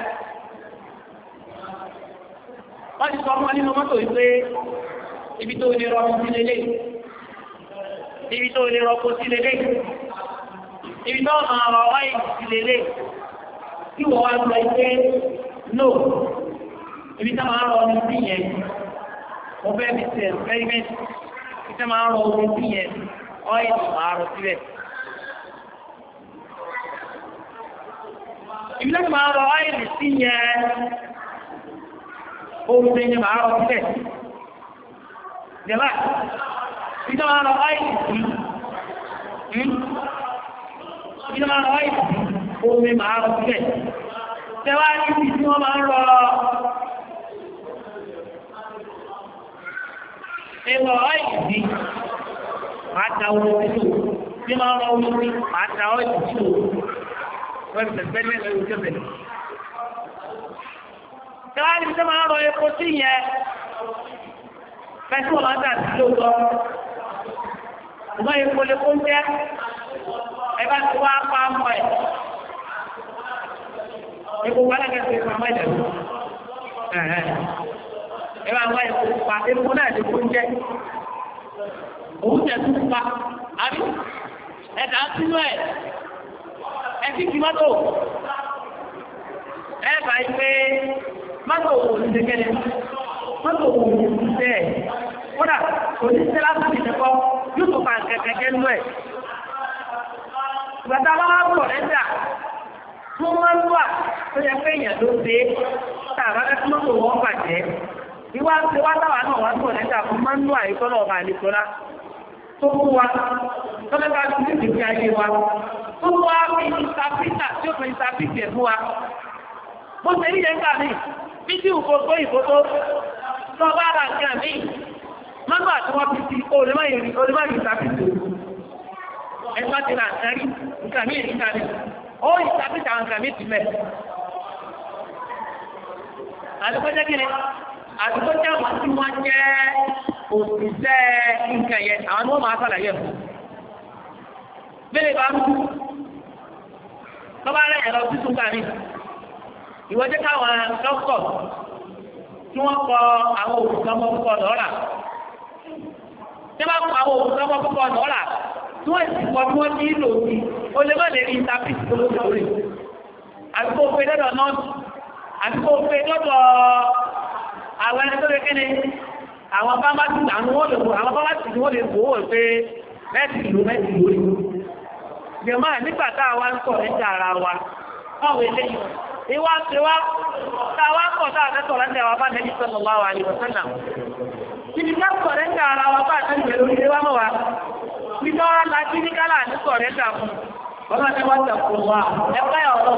wọ́n ti sọ fún wa nínú mọ́tò ìpé ibi tó lè rọ sí lélẹ̀ ibi tó lè rọ kó sí lélẹ̀ ibi tó máa rọ wáyé sí lélẹ̀ tí wọ́n wá sọ ìpé no ibi tá máa rọ ní sí yẹn wọ́n fẹ́ bí ṣe experiment ibi tá máa rọ ní sí yẹn ọ́yìn máa rọ sílẹ̀ ibi tá máa rọ ọ́yìn sí yẹn oúnjẹ ni máa rọ sílẹ̀ jẹ́bà ibi tá máa rọ ọ́yìn sí ibi tá máa rọ ọ́yìn sí oúnjẹ máa rọ sílẹ̀ tẹwà ní ibi tí wọ́n máa ń rọ ẹwọ̀ ọ̀ìdí máa ta owó títò tí máa ń rọ owó tí máa ta ọ̀ìdí títò wọ́n ti tẹ̀sẹ̀ ní ẹ̀lẹ́wọ̀ tẹ́bẹ̀lẹ̀ tẹ́wàá ní sẹ́ máa rọ epo sí yẹn pẹ̀sí ọ̀lá dà sí lóòtọ́ ṣùgbọ́n epo lè kó ń jẹ́ ẹbá ti wá pa mọ́ ẹ̀ epo wá lágẹ́sẹ̀ ìpamọ́ ẹ̀dẹ̀ ẹbá wá epo pa epo náà lè kó ń jẹ́ òun jẹ́ tún pa àbí ẹ̀dà sínú ẹ̀ ẹ̀kí kí mọ́tò ẹ̀bà ìpé mọ́tò òun ti kẹ́lẹ̀ mọ́tò òun ti tẹ́ ẹ̀ kódà oníṣẹ́ láti ìjẹ́kọ́ yóò tó pa kẹ̀kẹ́ nú ẹ̀ ìgbàtà wá pọ̀ lẹ́jà tó wọ́n wà tó yẹ pé èèyàn ló dé tààrà ẹ́ mọ́tò wọ́n bàjẹ́ ìwá tí wá táwà náà wá pọ̀ lẹ́jà fún mọ́nú àìkọ́lọ̀ ọba àlèkọ́lá tó mú wa tọ́lẹ́bà tí ó ti fi ayé wa tó mú wa fi ìsàpítà tí ó fi ìsàpítà fún wa bó ṣe rí ẹgbà mí bí tí ò gbogbo ìfòtó tó bá ra nǹkan mí mọ́gbà tí wọ́n fi ti olùmọ̀yìn ìsàpítà ẹgbà ti ra nǹkan rí nǹkan mí ìrìnkà rí ó ìsàpítà nǹkan mí ti mẹ́ àdúgbọ́jẹ́ kí ni àdúgbọ́jẹ́ wọn tí wọ́n jẹ́ òṣìṣẹ́ nǹkan yẹn àwọn ni wọ́n máa sàlàyé fún bẹ́lẹ̀ bá mú lọ́bá rẹ̀ ẹ̀rọ títún ká ní ìwọ́jẹ́ káwọn dọ́kọ̀ tí wọ́n kọ àwọn òkùnkọmọ púpọ̀ lọ́rà tí wọ́n kọ àwọn òkùnkọmọ púpọ̀ lọ́rà tí wọ́n sì kọ tí wọ́n ní ìlò sí o lè má lè rí ìtàpìtì tó lórí àbíkó pé lọ́dọ̀ nọ́ọ̀sì àbíkó pé lọ́dọ̀ àwọn ẹni tó lè kéde àwọn bá bá ti dànù wọ́n lè wò àwọn bá bá ti wọ́n lè wò ó pé mẹ́tì ìlú mẹ́tì ìlú ìlú jẹ̀mọ́ nígbà táwa ń sọ ẹ̀jẹ̀ ara wa ọ̀wọ̀ eléyìí ìwá ti wá táwa ń kọ̀ táà mẹ́tọ̀ lẹ́jẹ̀ wa bá nẹ́bí sallallahu alaihi wasallam ibi ká sọ ẹ̀jẹ̀ ara wa bá nẹ́bí pẹ̀lú ilé wa mọ́ wa bí tọ́ wá láti ní kálà ní sọ ẹ̀jẹ̀ fún ọmọ ẹni wọ́n tẹ̀ fún wa ẹ̀fẹ́ ọ̀rọ̀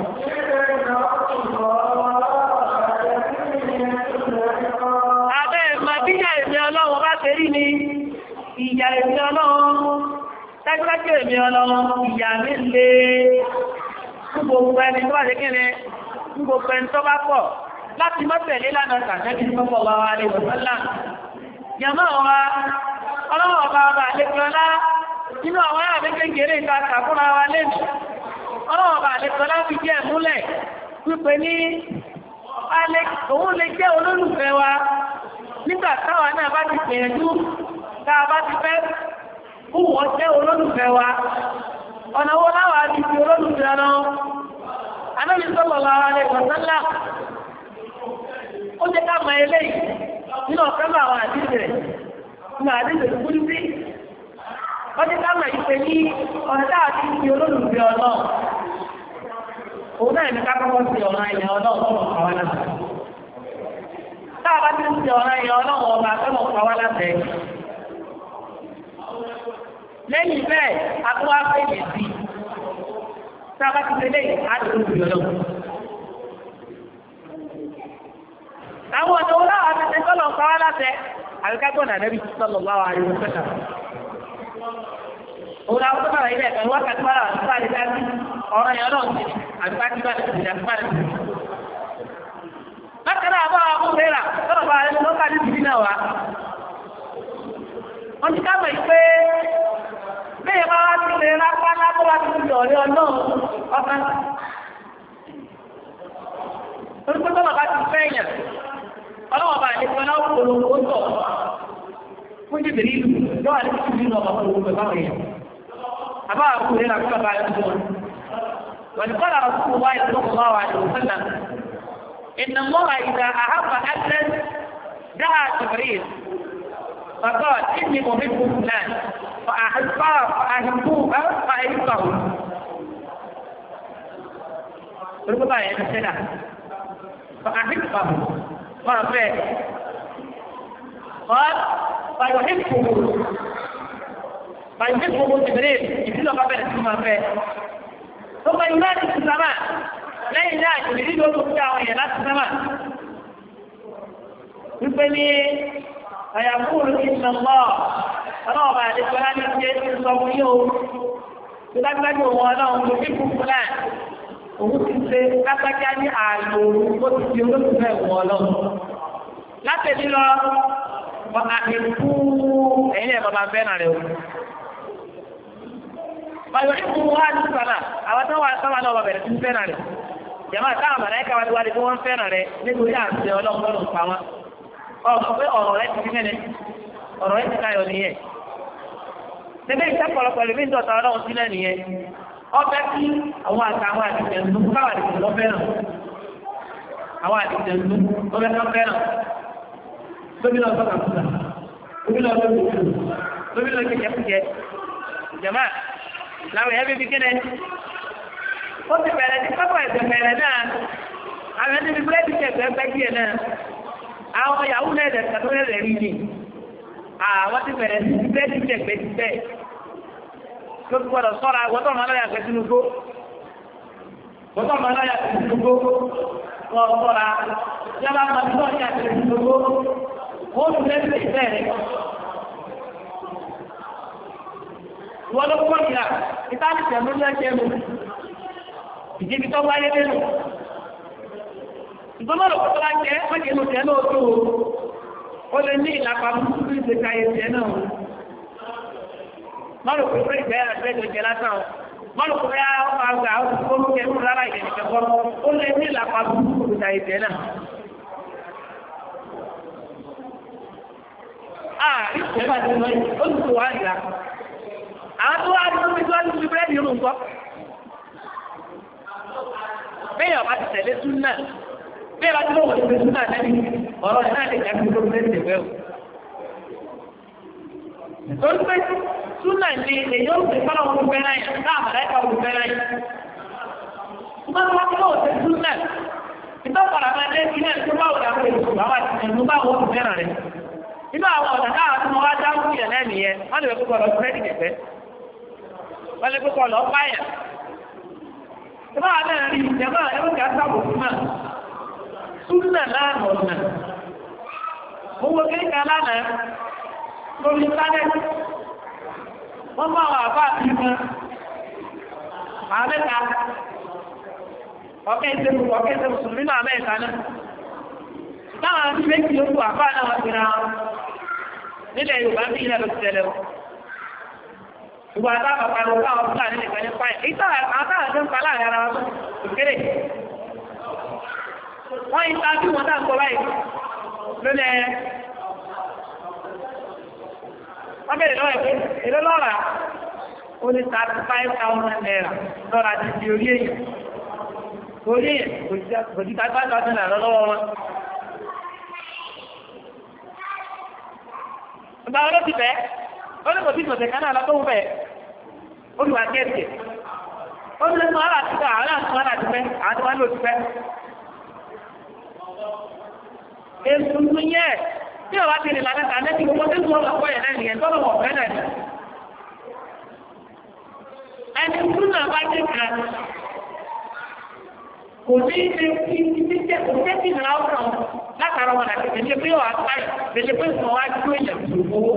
Bíjà èmì ọlọ́run bá ṣe rí ni ìyà èmì ọlọ́run, tẹ́gbẹ́gbẹ́ èmì ọlọ́run, ìyà mi lè gbogbo ẹni tó bá ṣe kí ni gbogbo ẹni tó bá pọ̀ láti mọ́tẹ̀lé lánàá tàbí pọ́pọ̀ wà wà lè wọ̀sánlá. Yàmọ́ wa, ọlọ́run ọba ọba àlẹ́kọ́lá nínú àwọn àmì kékeré ìta kàfúnra wa lẹ́nu. Ọlọ́run ọba àlẹ́kọ́lá fi jẹ́ múlẹ̀ wípé ní òun lè jẹ́ olólùfẹ́ wa nígbà táwa náà bá ti gbìyànjú táa bá ti fẹ́ fún wọ́n jẹ́ olólùfẹ́ wa ọ̀nà wo láwà ti fi olólùfẹ́ ọ̀nà Ànábì sallallahu alaihi wasallam ó jẹ́ ká mọ eléyìí nínú ọ̀fẹ́ àwọn àdíjẹ̀ rẹ̀ nínú àdíjẹ̀ tó kúrú sí ó jẹ́ ká mọ ìpè ní ọ̀nà táà ti fi olólùfẹ́ ọ̀nà òun náà ní ká kọ́kọ́ sí ọ̀nà ìyẹn ọ̀nà ọ̀nà Táàbá tí ń ṣe ọ̀rọ̀ ẹ̀yọ ọlọ́run ọba tọ́lọ̀ pàwà látẹ̀. Lẹ́yìn bẹ́ẹ̀, a tó wá fẹ́ yẹ̀ sí. Táàbá ti ṣe lẹ́yìn àdúgbò ìjọlọ́. Àwọn ọ̀dọ́ oláwà ti ṣe tọ́lọ̀ pàwà látẹ̀, àríkágbọ́n Ànábì sallallahu alaihi wasallam. Òun àwọn tó bára ilẹ̀ ẹ̀wọ́n wákàtí bára àti dájú ọ̀rọ̀ ẹ̀yọ náà ti àbíkájú bá ti ṣe àbíkájú. Lákàrà àbá àbúrẹ́rà tọ́rọ̀ bá ẹni lọ́kà ní ìdí náà wá. Wọ́n ti káàmọ̀ ìpé bẹ́ẹ̀ bá wá ti lè rápá lábọ́wá ti lè ọ̀rẹ́ ọlọ́run ọkàn. Orí pé tọ́rọ̀ bá ti fẹ́ èèyàn, ọlọ́wọ̀ bá ẹni pẹ́lá òkòrò ó tọ̀ fún jìbìrì ìlú lọ́wà ní ìlú náà ọmọ òun pẹ̀lú àwọn èèyàn. Àbá àbúrẹ́rà kí bàbá ẹ̀ إن الله إذا أحب أهلا دعا جبريل فقال إني محب فلان فأحبه فأحبوه فأحبه ربما ينسنا فأحبه فرفع قال فيحبه فيحبه جبريل يجب أن قبل السماء ثم ينادي في السماء lẹ́yìn náà kò lè nílò olóògbé àwọn èèyàn láti sẹ́mà wípé ní àyàfóòrò ìṣẹ́ lọ́ ọlọ́ọ̀bà àdékọ́ láti ṣe é sọ fún yóò tó dágbájú wọn ọlọ́run tó fi kú fúlàn òun ti ṣe lágbájá ní ààyò ó ti di olóṣùfẹ́ ìwọ̀n lọ. Látẹ̀lí lọ, àìkú ẹ̀yìn ẹ̀ bàbá fẹ́ràn rẹ̀ o. Bàbá ìkú wá ní sàlà, àwọn tó wà sáwà náà bẹ̀rẹ̀ sí fẹ́ràn rẹ̀. Jẹ̀mọ́ àtàwọn màláíkà wá wá di tí wọ́n fẹ́ràn rẹ̀ nítorí àṣẹ ọlọ́run pa wọn. Ọ̀pọ̀ pé ọ̀rọ̀ rẹ̀ ti fi mẹ́lẹ̀, ọ̀rọ̀ rẹ̀ ti káyọ̀ nìyẹn. Ṣébí ìṣẹ́pọ̀lọpọ̀ ìlú mi ń dọ̀ta ọlọ́run sílẹ̀ nìyẹn. Ọbẹ̀ tí àwọn àtàwọn àdìjẹ̀nú káwà àdìjẹ̀ lọ fẹ́ràn. Àwọn àdìjẹ̀nú ọbẹ̀ tó fẹ́ràn. Lóbìnà ọ̀sọ́kà fúnra, lóbìnà ọ̀sọ́kà fúnra, lóbìnà ọ̀sọ́kà jẹ̀má, láwọn ẹ̀bí bí kíni. Ó ti bẹ̀rẹ̀ ní pápá ẹ̀sẹ̀ bẹ̀rẹ̀ náà, àwọn ẹni bí búrẹ́dì kẹ̀kẹ́ ẹgbẹ́ díẹ̀ náà, àwọn yahoo náà ẹ̀dẹ̀ kàtó rẹ̀ rí ni. Àwọn ti bẹ̀rẹ̀ sí búrẹ́dì kẹ̀kẹ́ ti bẹ́ẹ̀. Tó ti gbọ́dọ̀ sọ́ra gbọ́dọ̀ máa lọ́yà pẹ̀ sínú gbó. Gbọ́dọ̀ máa lọ́yà pẹ̀ sínú gbó. Wọ́n sọ́ra. Yára máa tọ́ ìyà pẹ̀ sínú gbó. Wọ́n tún lẹ́sẹ̀ ìbẹ̀rẹ̀. Wọ́n ló kọ́ ìyà. Ìtàkìtẹ̀ ló lẹ́sẹ̀ mú. Ìjẹ́bi tó wáyé lẹ́nu. Ìgbọ́nà lọ́pọ̀ tó lájẹ́ mọ́jẹ́ inú tẹ́ náà tó ó lè ní ìlàpá mú sí ìgbésí ayé tẹ́ náà. Mọ́rùn kò fẹ́ ìgbẹ́ àgbẹ́jọ jẹ lásán. Mọ́rùn kò fẹ́ ọmọ àgbà ó ń kẹrù rárá ìdẹ̀nìkẹ́ kọ́. Ó lè ní ìlàpá mú sí ìgbésí ayé tẹ́ náà. Ah, ìṣẹ́ bá ti lọ yìí, ó ti tó wá ìlà. Àwọn tó wá ní omi tó wá ní omi búrẹ́dì irun nǹkan. Bẹ́ẹ̀ ọ̀pá ti tẹ̀lé tún náà. Bẹ́ẹ̀ bá ti lọ́wọ́ ti tún náà lẹ́yìn ọ̀rọ̀ náà lè jẹ́ kí ló lé tẹ̀wẹ́ o. Torí pé súnà ni èyí ó ti fọ́nà wọn fẹ́ràn yẹn, náà màláìka wọn fẹ́ràn yẹn. Ṣùgbọ́n wọn ti lọ́wọ́ ti súnà. Ìtọ́kọ̀rọ̀ máa lé sí náà tó bá wù láwọn èso àwọn àti ẹ̀mú bá wọn fẹ́ràn rẹ̀. Inú àwọn ọ̀dà náà tí wọ́n wá dáhùn yẹn náà nìyẹn, wọ́n lè kókò lọ fúrẹ́dì kẹ̀kẹ́. Wọ́n lè kókò lọ báyà. Ìbá wa náà rí ìjọba ẹ̀rọ kí á sábò fún náà. Súnà láàmù ọ̀nà. Owó kéka lánàá lórí sánẹ́tì. Wọ́n bá àwọn àbá àti ìmọ̀. Àmẹ́ta. Ọ̀kẹ́ ìṣẹ́lú ọ̀kẹ́ ìṣẹ́lú sùn nínú àmẹ́ta náà. Táwọn àti méjì ló kú àbá náà wọ́n ti ra wọn. Nílẹ̀ Yorùbá bí ilẹ̀ ló ti tẹ̀lé wọn. Ìgbà àtàkà pariwo káwọn fúlà nílẹ̀ kan ní páyà. Ìtàwọn àtàkà tó ń pa láàrin ara wọn tó kéré. Wọ́n yí ta bí wọ́n dá nǹkan báyìí lónìí ẹ̀. Wọ́n bẹ̀rẹ̀ lọ́wọ́ ẹ̀pẹ́ èlé lọ́ra ó ní thirty five thousand naira lọ́ra ti di orí èyàn. Orí èyàn kò jí thirty five thousand naira lọ́wọ́ wọn. Ìgbà wọn ló ti bẹ́ẹ̀, ó ní kò sí ìtọ̀tẹ̀ kan náà lọ́tọ́ bẹ́ẹ̀, ó lù wá kẹ́ẹ̀kì. Ó ní lẹ́sùn ara ti fẹ́, àwọn àti wọn àti fẹ́, àwọn tí wọ́n lò ti fẹ́. Èsù ń tún yẹ́ tí ọ̀wá ti rìn lánàá tàbí tí gbogbo tí wọ́n lọ́pọ̀ yẹ̀ náà nìyẹn tọ́lọ̀ wọ̀ fẹ́ náà ni. Ẹni tún náà bá dé kan kò ní ṣe kí ní jẹ́ kò jẹ́ kí ìnira ọ̀kan látara wọn àti ìṣẹ́ pé wà á parí ìṣẹ́ pé ìṣẹ́ wá jó èèyàn tó owó.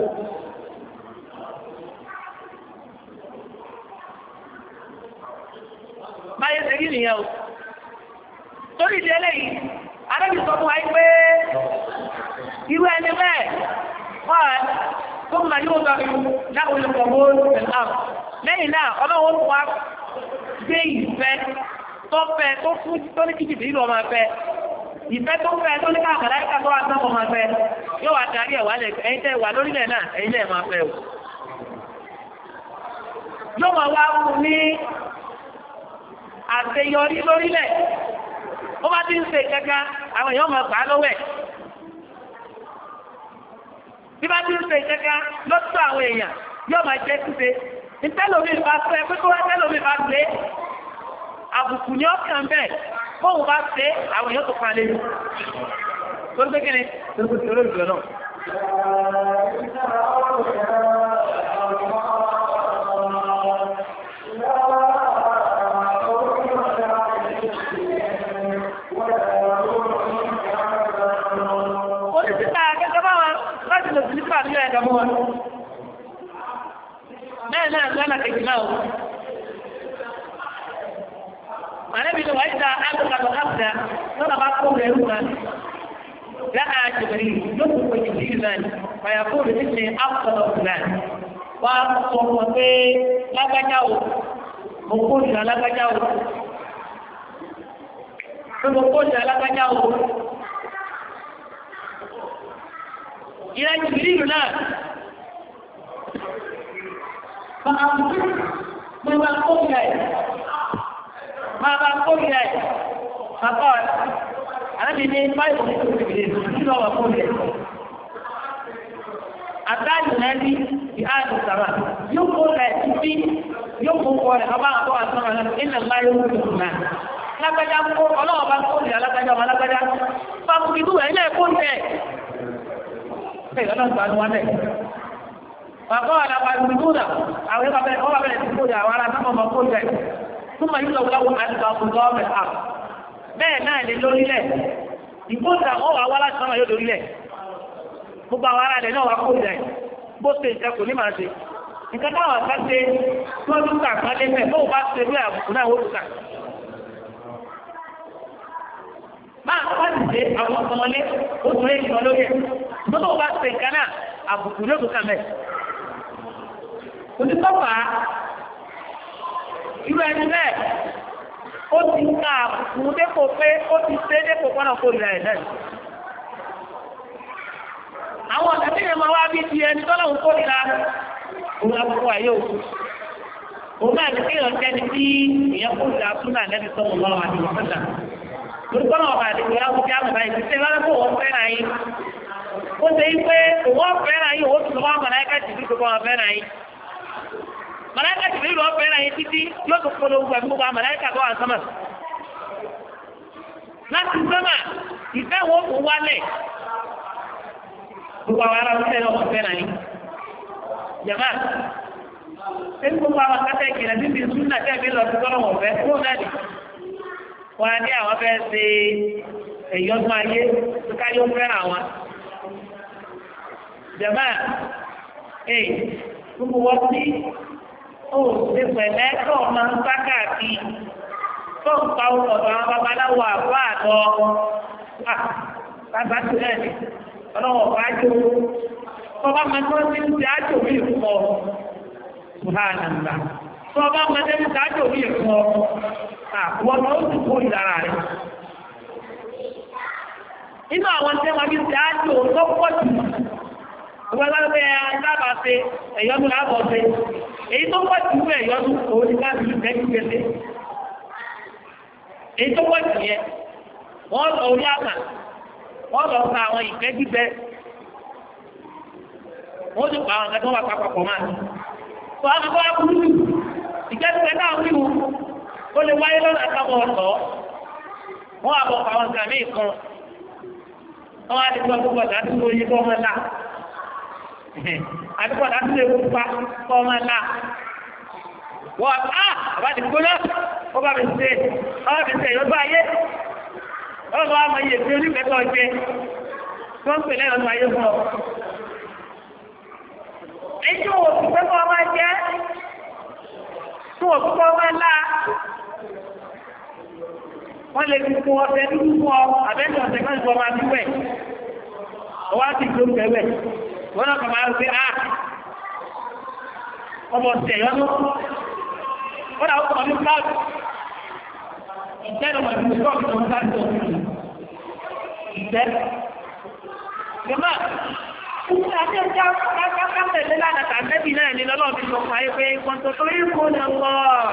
Báyé ṣe rí nìyẹn o. Torí ìdí eléyìí, Adébí sọ fún wa pé irú ẹni bẹ́ẹ̀ wọ́n tó múlá yóò lọ láwọn olùkọ̀wọ́ ìpẹ̀lá. Lẹ́yìn náà, ọlọ́wọ́ fún wa gbé ìfẹ́ tó fẹ́ tó fún tó ní kìjì ìlú ọmọ ẹ̀fẹ́. Ìfẹ́ tó fẹ́ tó ní káàkiri láìka tó wà náà ọmọ ẹ̀fẹ́ yóò wá darí ẹ̀wà lẹ̀ ẹ̀yin tẹ́ wà lórílẹ̀ náà ẹ̀yin lẹ̀ máa fẹ́ o. Yóò máa wá fún ní àṣeyọrí lórílẹ̀. Ó bá ti ń ṣe gẹ́gẹ́ àwọn èèyàn máa gbà lọ́wọ́ ẹ̀. Bí bá ti ń ṣe gẹ́gẹ́ lọ́tọ̀ àwọn èèyàn yóò máa jẹ́ ṣíṣe. Ìtẹ́lómi bá fẹ́ pé kó wá tẹ́lómi bá ṣe àbùkù ní ọkàn bẹ́ẹ̀ fóun bá ṣe àwọn èèyàn tó pa lé. Tó ń gbé kí ni? Tó ń gbé olóògbé náà. Nígbà ní ẹ̀dọ̀ mọ́ wọn. Bẹ́ẹ̀ náà lọ́nà kejì náà. àlẹ́bí ni wàá ìta àgbàgbà àbùdá lọ́nà bá kó rẹ̀ rú náà láà jìbìrì yóò tó pè jìbìrì náà fàyà kó rẹ̀ ní àpọ̀lọ̀ náà wá sọ wọn pé lágbájá o mo kó ìlà lágbájá o pé mo kó ìlà lágbájá o ìlà jìbìrì náà máa bá kó ìlà ẹ̀ máa bá kó ìlà ẹ̀ àkọ́ àlábì ní báyìí ní ìpìlẹ̀ nínú ọwọ́ kó ìlà ẹ̀ àtàlù náà ní ìhàdù sàrà yóò kó ìlà ẹ̀ títí yóò kó kọ́ ẹ̀ ọba àtọ́ àtọ́nà náà ìnà láyé ó tó náà lágbájá kó ọlọ́wọ́ bá kó ìlà lágbájá ọmọ lágbájá fáwọn ìlú ẹ̀ náà kó ìlà ẹ̀ Bàbá àlàbà ìrìnlúdà, àwọn ẹgbẹ́ ọwọ́ abẹ́rẹ̀ ti kójà àwọn ará sábà máa kójà ẹ̀. Túnmọ̀ yíò lọ́wọ́ àtìgbà ọkùnrin ọmọ ẹ̀ àpù. Bẹ́ẹ̀ náà lè lórílẹ̀. Ìkójà wọ́n wà wá láti sọ́nà yóò lórílẹ̀. Gbogbo àwọn ará rẹ̀ náà wà kójà ẹ̀. Bó ṣe nǹkan kò ní máa ṣe. Nǹkan táwọn àṣà ṣe tí wọ́n tún kà kan lé mẹ́, bó bá ṣe rí àbùkù náà wọ́n tún kà. Máa bá ti ṣe àwọn ọmọlé, ó tún lé ìṣọ́ lórí ẹ̀. Tó bá ṣe nǹkan náà, àbùkù ló tún kà mẹ́. Òtítọ́fà irú ẹni bẹ́ẹ̀ ó ti ń ká àbùkù dépò pé ó ti ṣe dépò pọ́nà kó ìrìn ẹ̀ náà. Àwọn ọ̀sẹ̀ tí ìrìn máa wá bí ti ẹni tọ́lọ̀ ń kó ìrà òun àbùkù àyè òkú. Òun náà ní kéèyàn jẹ́ni tí èèyàn kó ìrà súnà lẹ́bi sọ́mọ̀ lọ́wọ́ àti ìwọ̀sọ̀dà. Lórúkọ náà wà àdìgbò láwùjọ kí á mọ̀ báyìí ṣe lọ́dọ̀ kó wọ́n fẹ́ràn yín. Ó ṣe yí pé òun fẹ́ràn yín òun ti sọ fún àmàlà ẹ̀ka ìtìbí gbogbo àwọn fẹ́ràn yín. Màláíkà ti rí lọ fẹ́ràn yìí títí yóò tó kọ́ lóògùn ẹ̀mí gbogbo àmàláíkà tó wà sánmà. Láti sánmà, ìfẹ́ wọn kò wálẹ̀. Gbogbo àwọn ará orílẹ̀ lọ́wọ́ fẹ́ràn yìí. Jàmá, ẹni gbogbo àwọn akátẹ́ ìkìlẹ̀ níbi súnà tẹ́ fi lọ sí tọ́lọ́wọ̀ fẹ́ fún náà nì. Wọ́n á ní àwọn fẹ́ ṣe ẹ̀yọ́dún ayé tó káyọ́ fẹ́ràn àwọn. Jàmá, ẹ̀ gbogbo wọ́n sí ó ṣe pẹ̀lẹ́ tó máa ń bá káàkiri tó ń pa ọ̀rọ̀ àwọn babaláwo àbá àtọ́ bàbá tó rẹ̀ ní ọlọ́wọ́ bá jò ọba máa tó ń ti ájò bí ìfọ́ ṣùgbọ́n tó ọba máa tó ń ti ájò bí ìfọ́ àwọn ọmọ ó sì kó ìdára rẹ̀ nínú àwọn tí wọ́n fi ti ájò tó pọ̀ jù ọgbẹ́gbẹ́ alábàá ṣe ẹ̀yọ́dún lábọ̀ ṣe èyí tó pọ̀ jù ẹ̀yọ́dún òun ni láti ìgbẹ́gbẹ́gbẹ́ èyí tó pọ̀ jù yẹ wọ́n lọ orí àmà wọ́n lọ sa àwọn ìgbẹ́gbẹ́ wọ́n ti pa àwọn akẹ́kọ̀ọ́ wà papọ̀ máa tó àwọn akẹ́kọ̀ọ́ kúrú jù ìgbẹ́gbẹ́ náà wíwu ó lè wáyé lọ́nà àtàwọn ọ̀tọ̀ wọ́n àbọ̀ àwọn ìgbàmí kan wọ́n á ti gbọ́ gbogbo àdúgbò yìí kọ́ mọ́lá àdúgbò àdúgbò ewu pa kọ́ mọ́lá wọ́n á àbá ti gbóná ó bá mi ṣe ọ́ mi ṣe ìyọ́gbọ́ ayé ọlọ́run á mọ iye tí onífẹ́tọ̀ jẹ tó ń pè lẹ́yìn ọdún ayé fún ọ. ẹjọ́ òṣìṣẹ́ kọ́ máa jẹ́ fún òkúkọ́ máa lá wọ́n lè fi fún ọ̀sẹ̀ nínú fún ọ àbẹ́sẹ̀ ọ̀sẹ̀ kan ìfọ́ máa dúpẹ́ ọwá sì tó ń bẹ̀rẹ̀ wọ́n náà kọ̀ máa ń pé à ọmọ ọ̀sẹ̀ yọ́nú wọ́n náà kọ̀ ní káàdì ìjẹ́nu mọ̀ ní ṣọ́ọ̀kì tó ń sáré tó ń ìjẹ́ gbẹ́mà àti ẹjá kákàtẹ̀lé lánàá tàbí náà ní lọ́lọ́ fi sọ fàáyé pé kọ́ntọ̀ tó rí kó ní ọlọ́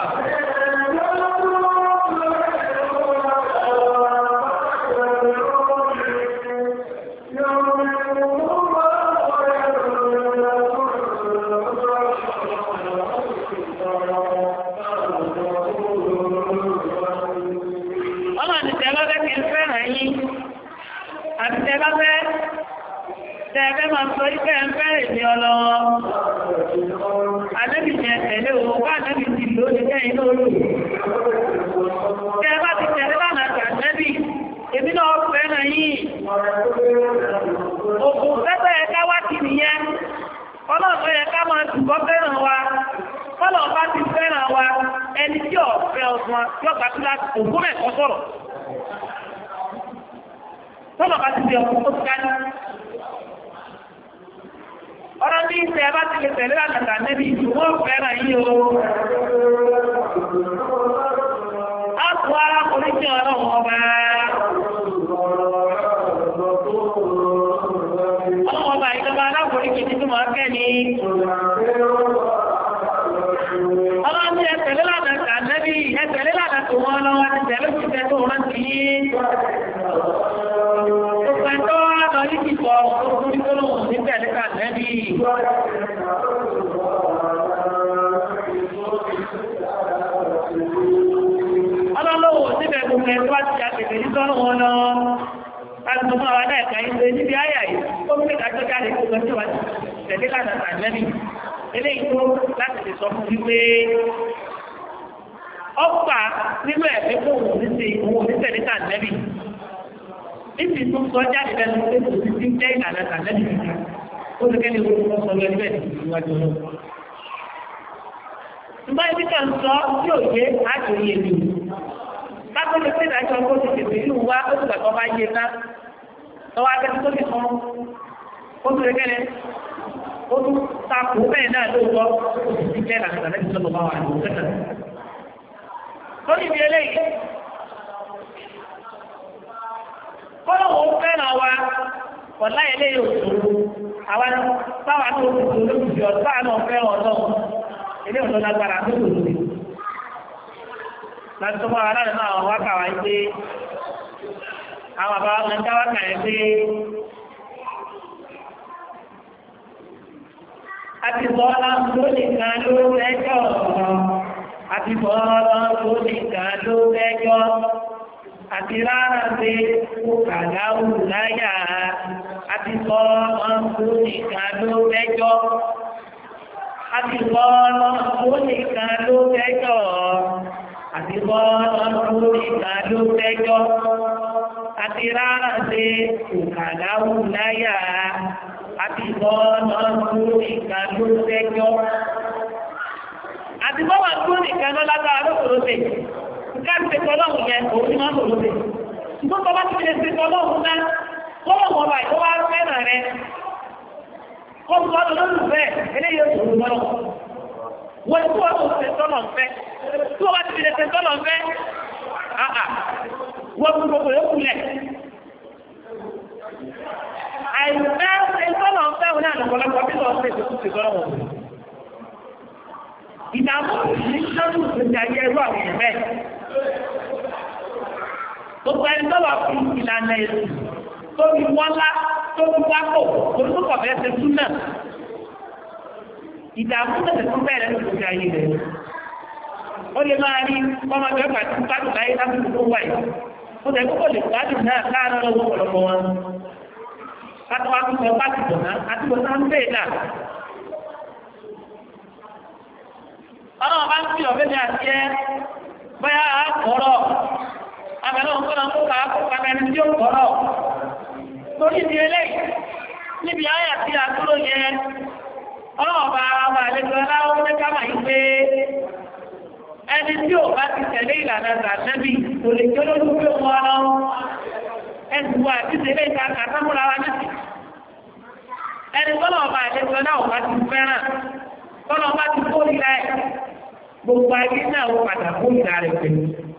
Tẹ́ẹ̀fẹ́ máa sọ ìfẹ́ ẹ̀fẹ́ ìní ọlọ́wọ́. Adébìnrin ẹ̀tẹ̀lé òun bá nẹ́bì ti lò ní kẹ́yìn lóòrùn. Tẹ́ẹ̀ bá ti tẹ̀lé lánàá tàbí èmi náà fẹ́ràn yìí. Òkùn fẹ́fẹ́ ẹ̀ká wá ti nìyẹn. Ọlọ́ọ̀fẹ́ ẹ̀ká máa tùkọ́ fẹ́ràn wa. Ọlọ́ọ̀ bá ti fẹ́ràn wa. ẹni tí ọ̀fẹ́ ọgbọ́n tí ọgbà tí láti òkú rẹ̀ kọ́ sọ̀rọ̀ tọ́lọ̀ bá ti di ọkùn tó kájú ọ̀rọ̀ ní ìfẹ́ bá ti lè tẹ̀lé àtàtà nẹ́bí ìwọ̀n fẹ́ràn yí o á kú ara oríṣẹ́ ọlọ́run ọba ọlọ́run ọba ìjọba aláboríkì títún máa kẹ́ ni ọlọ́run ní ẹ̀tẹ̀lé àtàtà nẹ́bí ẹ̀tẹ̀lé àtàtà wọn lọ́wọ́ ti tẹ̀lé òṣìṣẹ́ tó rántí yí Òpẹ̀tọ́ lọ ní kíkọ́ orí tó lóhùn ní tẹ̀lẹ́kà nẹ́bí. Ọlọ́lọ́wọ́ síbẹ̀ gbogbo ẹ̀tọ́ àti àkẹ̀kẹ̀ ní tọ́rọ wọn lọ. Láti mọ́ àwọn ẹ̀ka ìgbé níbi ayà yìí, ó mú ìdájọ́ jáde gbogbo tí wà tẹ̀lẹ́kà nẹ́bí. Eléyìí tó láti lè sọ fún wípé ọgbà nínú ẹ̀fẹ́ fún òun ní tẹ̀lẹ́kà nẹ́bí. Níbi tó sọ jáde lẹ́nu pé kò sí sí jẹ́ ìlànà tàbí ìgbà. Ó ti kẹ́ni orí wọn sọ lọ ẹgbẹ́ ìwájú lọ. Ṣùgbọ́n ibi kan sọ tí ò yé àjòyè èlò. Bákan lè ṣe ìdájọ́ kó ti tètè ìlú wá ó ti gbàgbọ́ bá yé ná. Lọ́wọ́ akẹ́kọ̀ọ́ tó ti kan. Ó tún kẹ́ni ó tún takò bẹ́ẹ̀ náà lóòótọ́ ó sì ti jẹ́ ìlànà tàbí ìjọba bá wà ní òṣèlú. Lórí ibi eléyìí, kọ́lọ̀wọ́ fẹ́ràn wa ọ̀lá ilé òṣòro àwọn táwà ní oṣù olóòjì ọ̀tá náà fẹ́ràn ọlọ́run ilé ọ̀tọ́ lágbára tó kò lórí láti tó máa láàrin náà àwọn wákà wá pé àwọn àbá wọn dá wákà ẹ̀ pé a ti bọ́ ọ́n tó nìkan ló rẹ́jọ́ àti bọ́ ọ́n tó nìkan ló rẹ́jọ́ àti rárá pé ó kàdáwù láyà àti kọ́ ọ̀pọ̀ nìkan ló rẹ́jọ́ àti kọ́ ọ̀pọ̀ nìkan ló rẹ́jọ́ àti kọ́ ọ̀pọ̀ nìkan ló rẹ́jọ́ àti rárá pé ó kàdáwù láyà àti kọ́ ọ̀pọ̀ nìkan ló rẹ́jọ́ àti kọ́ ọ̀pọ̀ nìkan ló lágbára lókòrótè káàkiri tọ́lọ́run yẹn òun ni máa ń lòlóde ṣùgbọ́n tọ́lá ti lè ṣe tọ́lọ́run náà tọ́lọ́run ọba ìtọ́wà fẹ́ràn rẹ kó ń tọ́lọ́ lólùfẹ́ eléyìí ó tòun lọ́rọ̀ wọ́n tí wọ́n tó ṣe tọ́lọ̀ ń fẹ́ tí wọ́n bá ti lè ṣe tọ́lọ̀ ń fẹ́ àà wọ́n fún gbogbo yóò kulẹ̀ àìsẹ́ ṣe tọ́lọ̀ ń fẹ́ wọn náà lọ́pọ̀lọpọ̀ bí lọ́ọ́ ṣe ṣe tọ́lọ̀ wọn ìdààmú ìṣẹ́lú ìgbésí ayé ẹrú àwọn èèyàn bẹ́ẹ̀. Gbogbo ẹni tó wà fún ìlànà ètò tó fi wọ́nlá tó fi wákò olùkọ́ bẹ́ẹ̀ ṣe tún náà. Ìdààmú tẹ̀sẹ̀ tún bẹ̀rẹ̀ ní ìgbésí ayé rẹ̀. Ó lè máa rí ọmọ ẹgbẹ́ pàtó gbádùn láyé lábùkù tó wà yìí. Ó lè kókò lè gbádùn náà láàárọ̀ lọ́wọ́ ọ̀pọ̀lọpọ̀ wọn. Kátó wá tún sọ bá ti dùn náà àti bọ̀ náà ń bèè náà. Ọlọ́run bá ń fi ọ̀fẹ́ ní àti ẹ́ bóyá àkọ́rọ̀ abẹ́lẹ́ òǹkọ́nà tó kà á kó pàmẹ́ni tí ó kọ́rọ̀ torí ti eléyìí níbi ayà tí a dúró yẹ ọlọ́run bá wà lẹ́gbẹ̀ẹ́ aláwọ̀ ní ká máa ń pé ẹni tí ò bá ti tẹ̀lé ìlànà tàbí kò lè jẹ́ olóògbé wọn lọ ẹni wà tí tẹ̀lé ìta kàtàmúra wa náà ẹni tọ́lọ̀ bá lẹ́gbẹ̀ẹ́ náà bá ti fẹ́ràn tọ́lọ̀ bá ti kó ìlà ẹ̀ gbogbo ayé náà wọ́n padà kó ìlà rẹ̀ pẹ̀lú.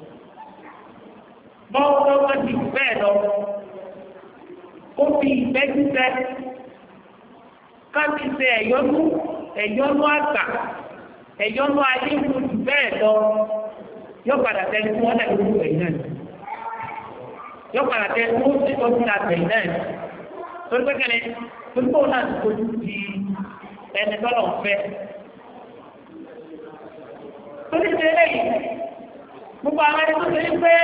Bọ́ọ̀lọ́ wọ́n ti bẹ́ẹ̀ lọ. Ó fi ìfẹ́ jíṣẹ́. Ká ti ṣe ẹ̀yọ́nú ẹ̀yọ́nú àgbà ẹ̀yọ́nú ayé fún jù bẹ́ẹ̀ lọ. Yọ́ padà tẹ́lẹ̀ fún ọ́nà ìlú ẹ̀yìn náà. Yọ́ padà tẹ́lẹ̀ fún ó ti tọ́jú àgbẹ̀yìn náà. Torí pé kẹ́lẹ́ torí pé òun náà ti kojú di ẹni tọ́lọ̀ ń fẹ́. Torí ṣe lẹ́yìn, gbogbo àwọn ẹni tó ṣe ń pé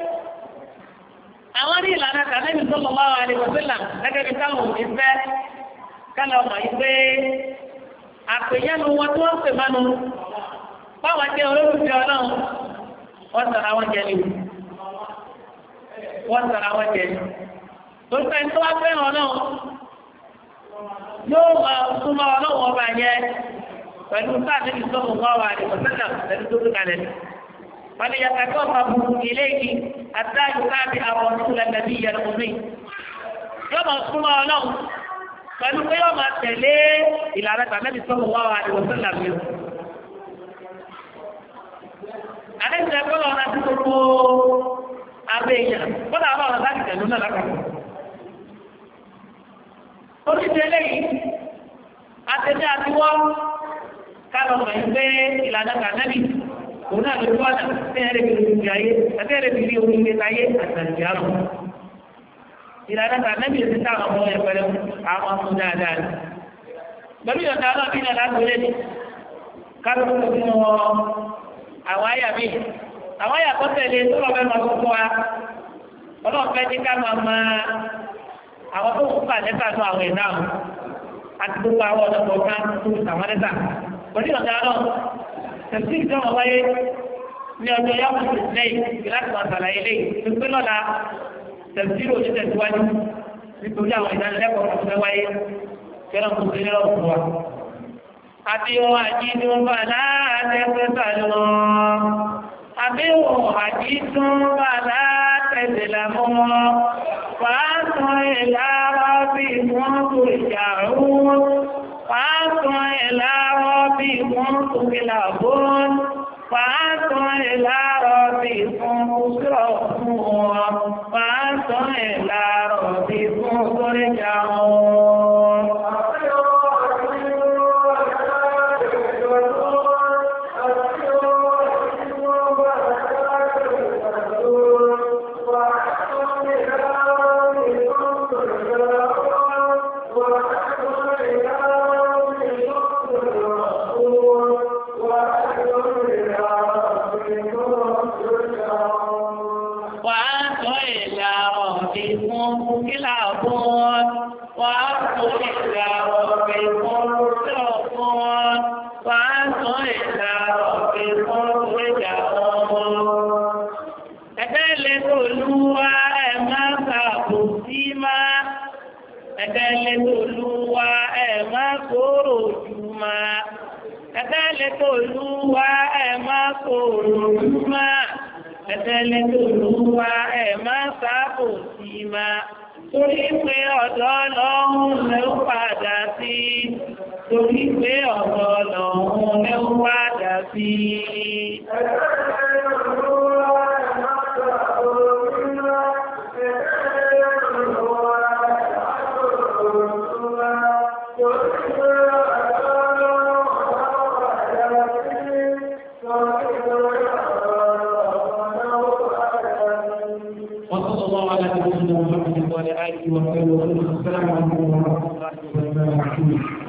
àwọn ní ìlànà tàbí sallallahu alaihi wasallam gẹ́gẹ́ bí táwọn òní fẹ́ kálọ̀ ọmọ yìí pé àpèyẹ́nu wọn tí wọ́n pè mánu báwọn jẹ́ olólùfẹ́ ọlọ́run wọ́n sọ̀rọ̀ àwọn jẹ́ níwò wọ́n sọ̀rọ̀ àwọn jẹ́ ní tó fẹ́ tó wá fẹ́ ọlọ́run yóò máa súnmọ́ ọlọ́run ọba yẹn pẹ̀lú sáà níbi sallallahu alaihi wasallam lẹ́nu tó tó kalẹ̀ فليتقربوا إليه حتى يتابع الرسول النبي الأمي يوم الصلاة ọlọ́run pẹ̀lú pé yóò máa tẹ̀lé ìlànà tàbí sallallahu alaihi wasallam mi. àdéhùn ẹgbẹ́ lọ́wọ́ náà ti gbogbo abẹ́ èèyàn kódà àwọn ọ̀rọ̀ láti tẹ̀lú náà lákàtà. oríṣi eléyìí àtẹ̀jẹ́ àtiwọ́ kálọ̀ mọ̀ ẹgbẹ́ ìlànà tàbí òun náà lójú ọ̀nà tẹ́ẹ̀rẹ́ bí orí ayé tẹ́ẹ̀rẹ́ bí orí ilé ayé àtàlùjì àrùn. ìlànà tàbí èsì táwọn ọmọ ẹgbẹ̀rẹ̀ àwọn ọmọ dáadáa ni. pẹ̀lú ìyọ̀ta náà bí nàlá tó lé ní kálukú nínú àwọn àyà mi. àwọn àyà tó tẹ̀lé tó lọ fẹ́ máa gbogbo wa ọlọ́run fẹ́ ní ká máa ma àwọn tó kú pàdé sànú àwọn ẹ̀dá àwọn àti gbogbo àwọn ọ̀dọ́ kọ̀ọ̀kan tó àwọn ẹ̀dá. pẹ̀lú ìyọ̀ta náà tẹ̀sí ìjọba wáyé ní ọjọ́ yàwó lẹ́yìn láti máa sàlàyé lẹ́yìn tó pé lọ́la tẹ̀sí òní tẹ̀síwájú nítorí àwọn ìdánilẹ́kọ̀ọ́ tó fẹ́ wáyé kẹ́rọ̀ tó ti lọ́wọ́ fún wa. àbí wọn àjí ni wọn bá láàárẹ̀ sàlọ́ àbí wọn àjí tún bá látẹ̀sẹ̀ lámọ́ fàásùn ìlàrọ̀ bí wọ́n kò jà rún fàásùn ìlàrọ̀ bí wọ́n kò kìlà bọ́ọ̀n fàásùn ìlàrọ̀ bí wọ́n kò sọ̀rọ̀ fún wọn fàásùn ìlàrọ̀ bí wọ́n kò jà wọn. Olúwa ẹ máa kòrò máa, ẹ̀tẹ́lẹ̀ tó lúwa ẹ máa sáàbò sí máa, torí pé ọ̀dọ̀ Ọlọ́run lẹ ó padà sí, torí pé ọ̀dọ̀ Ọlọ́run lẹ ó padà sí. وعلى آله وصحبه وسلم. السلام عليكم ورحمة الله وبركاته.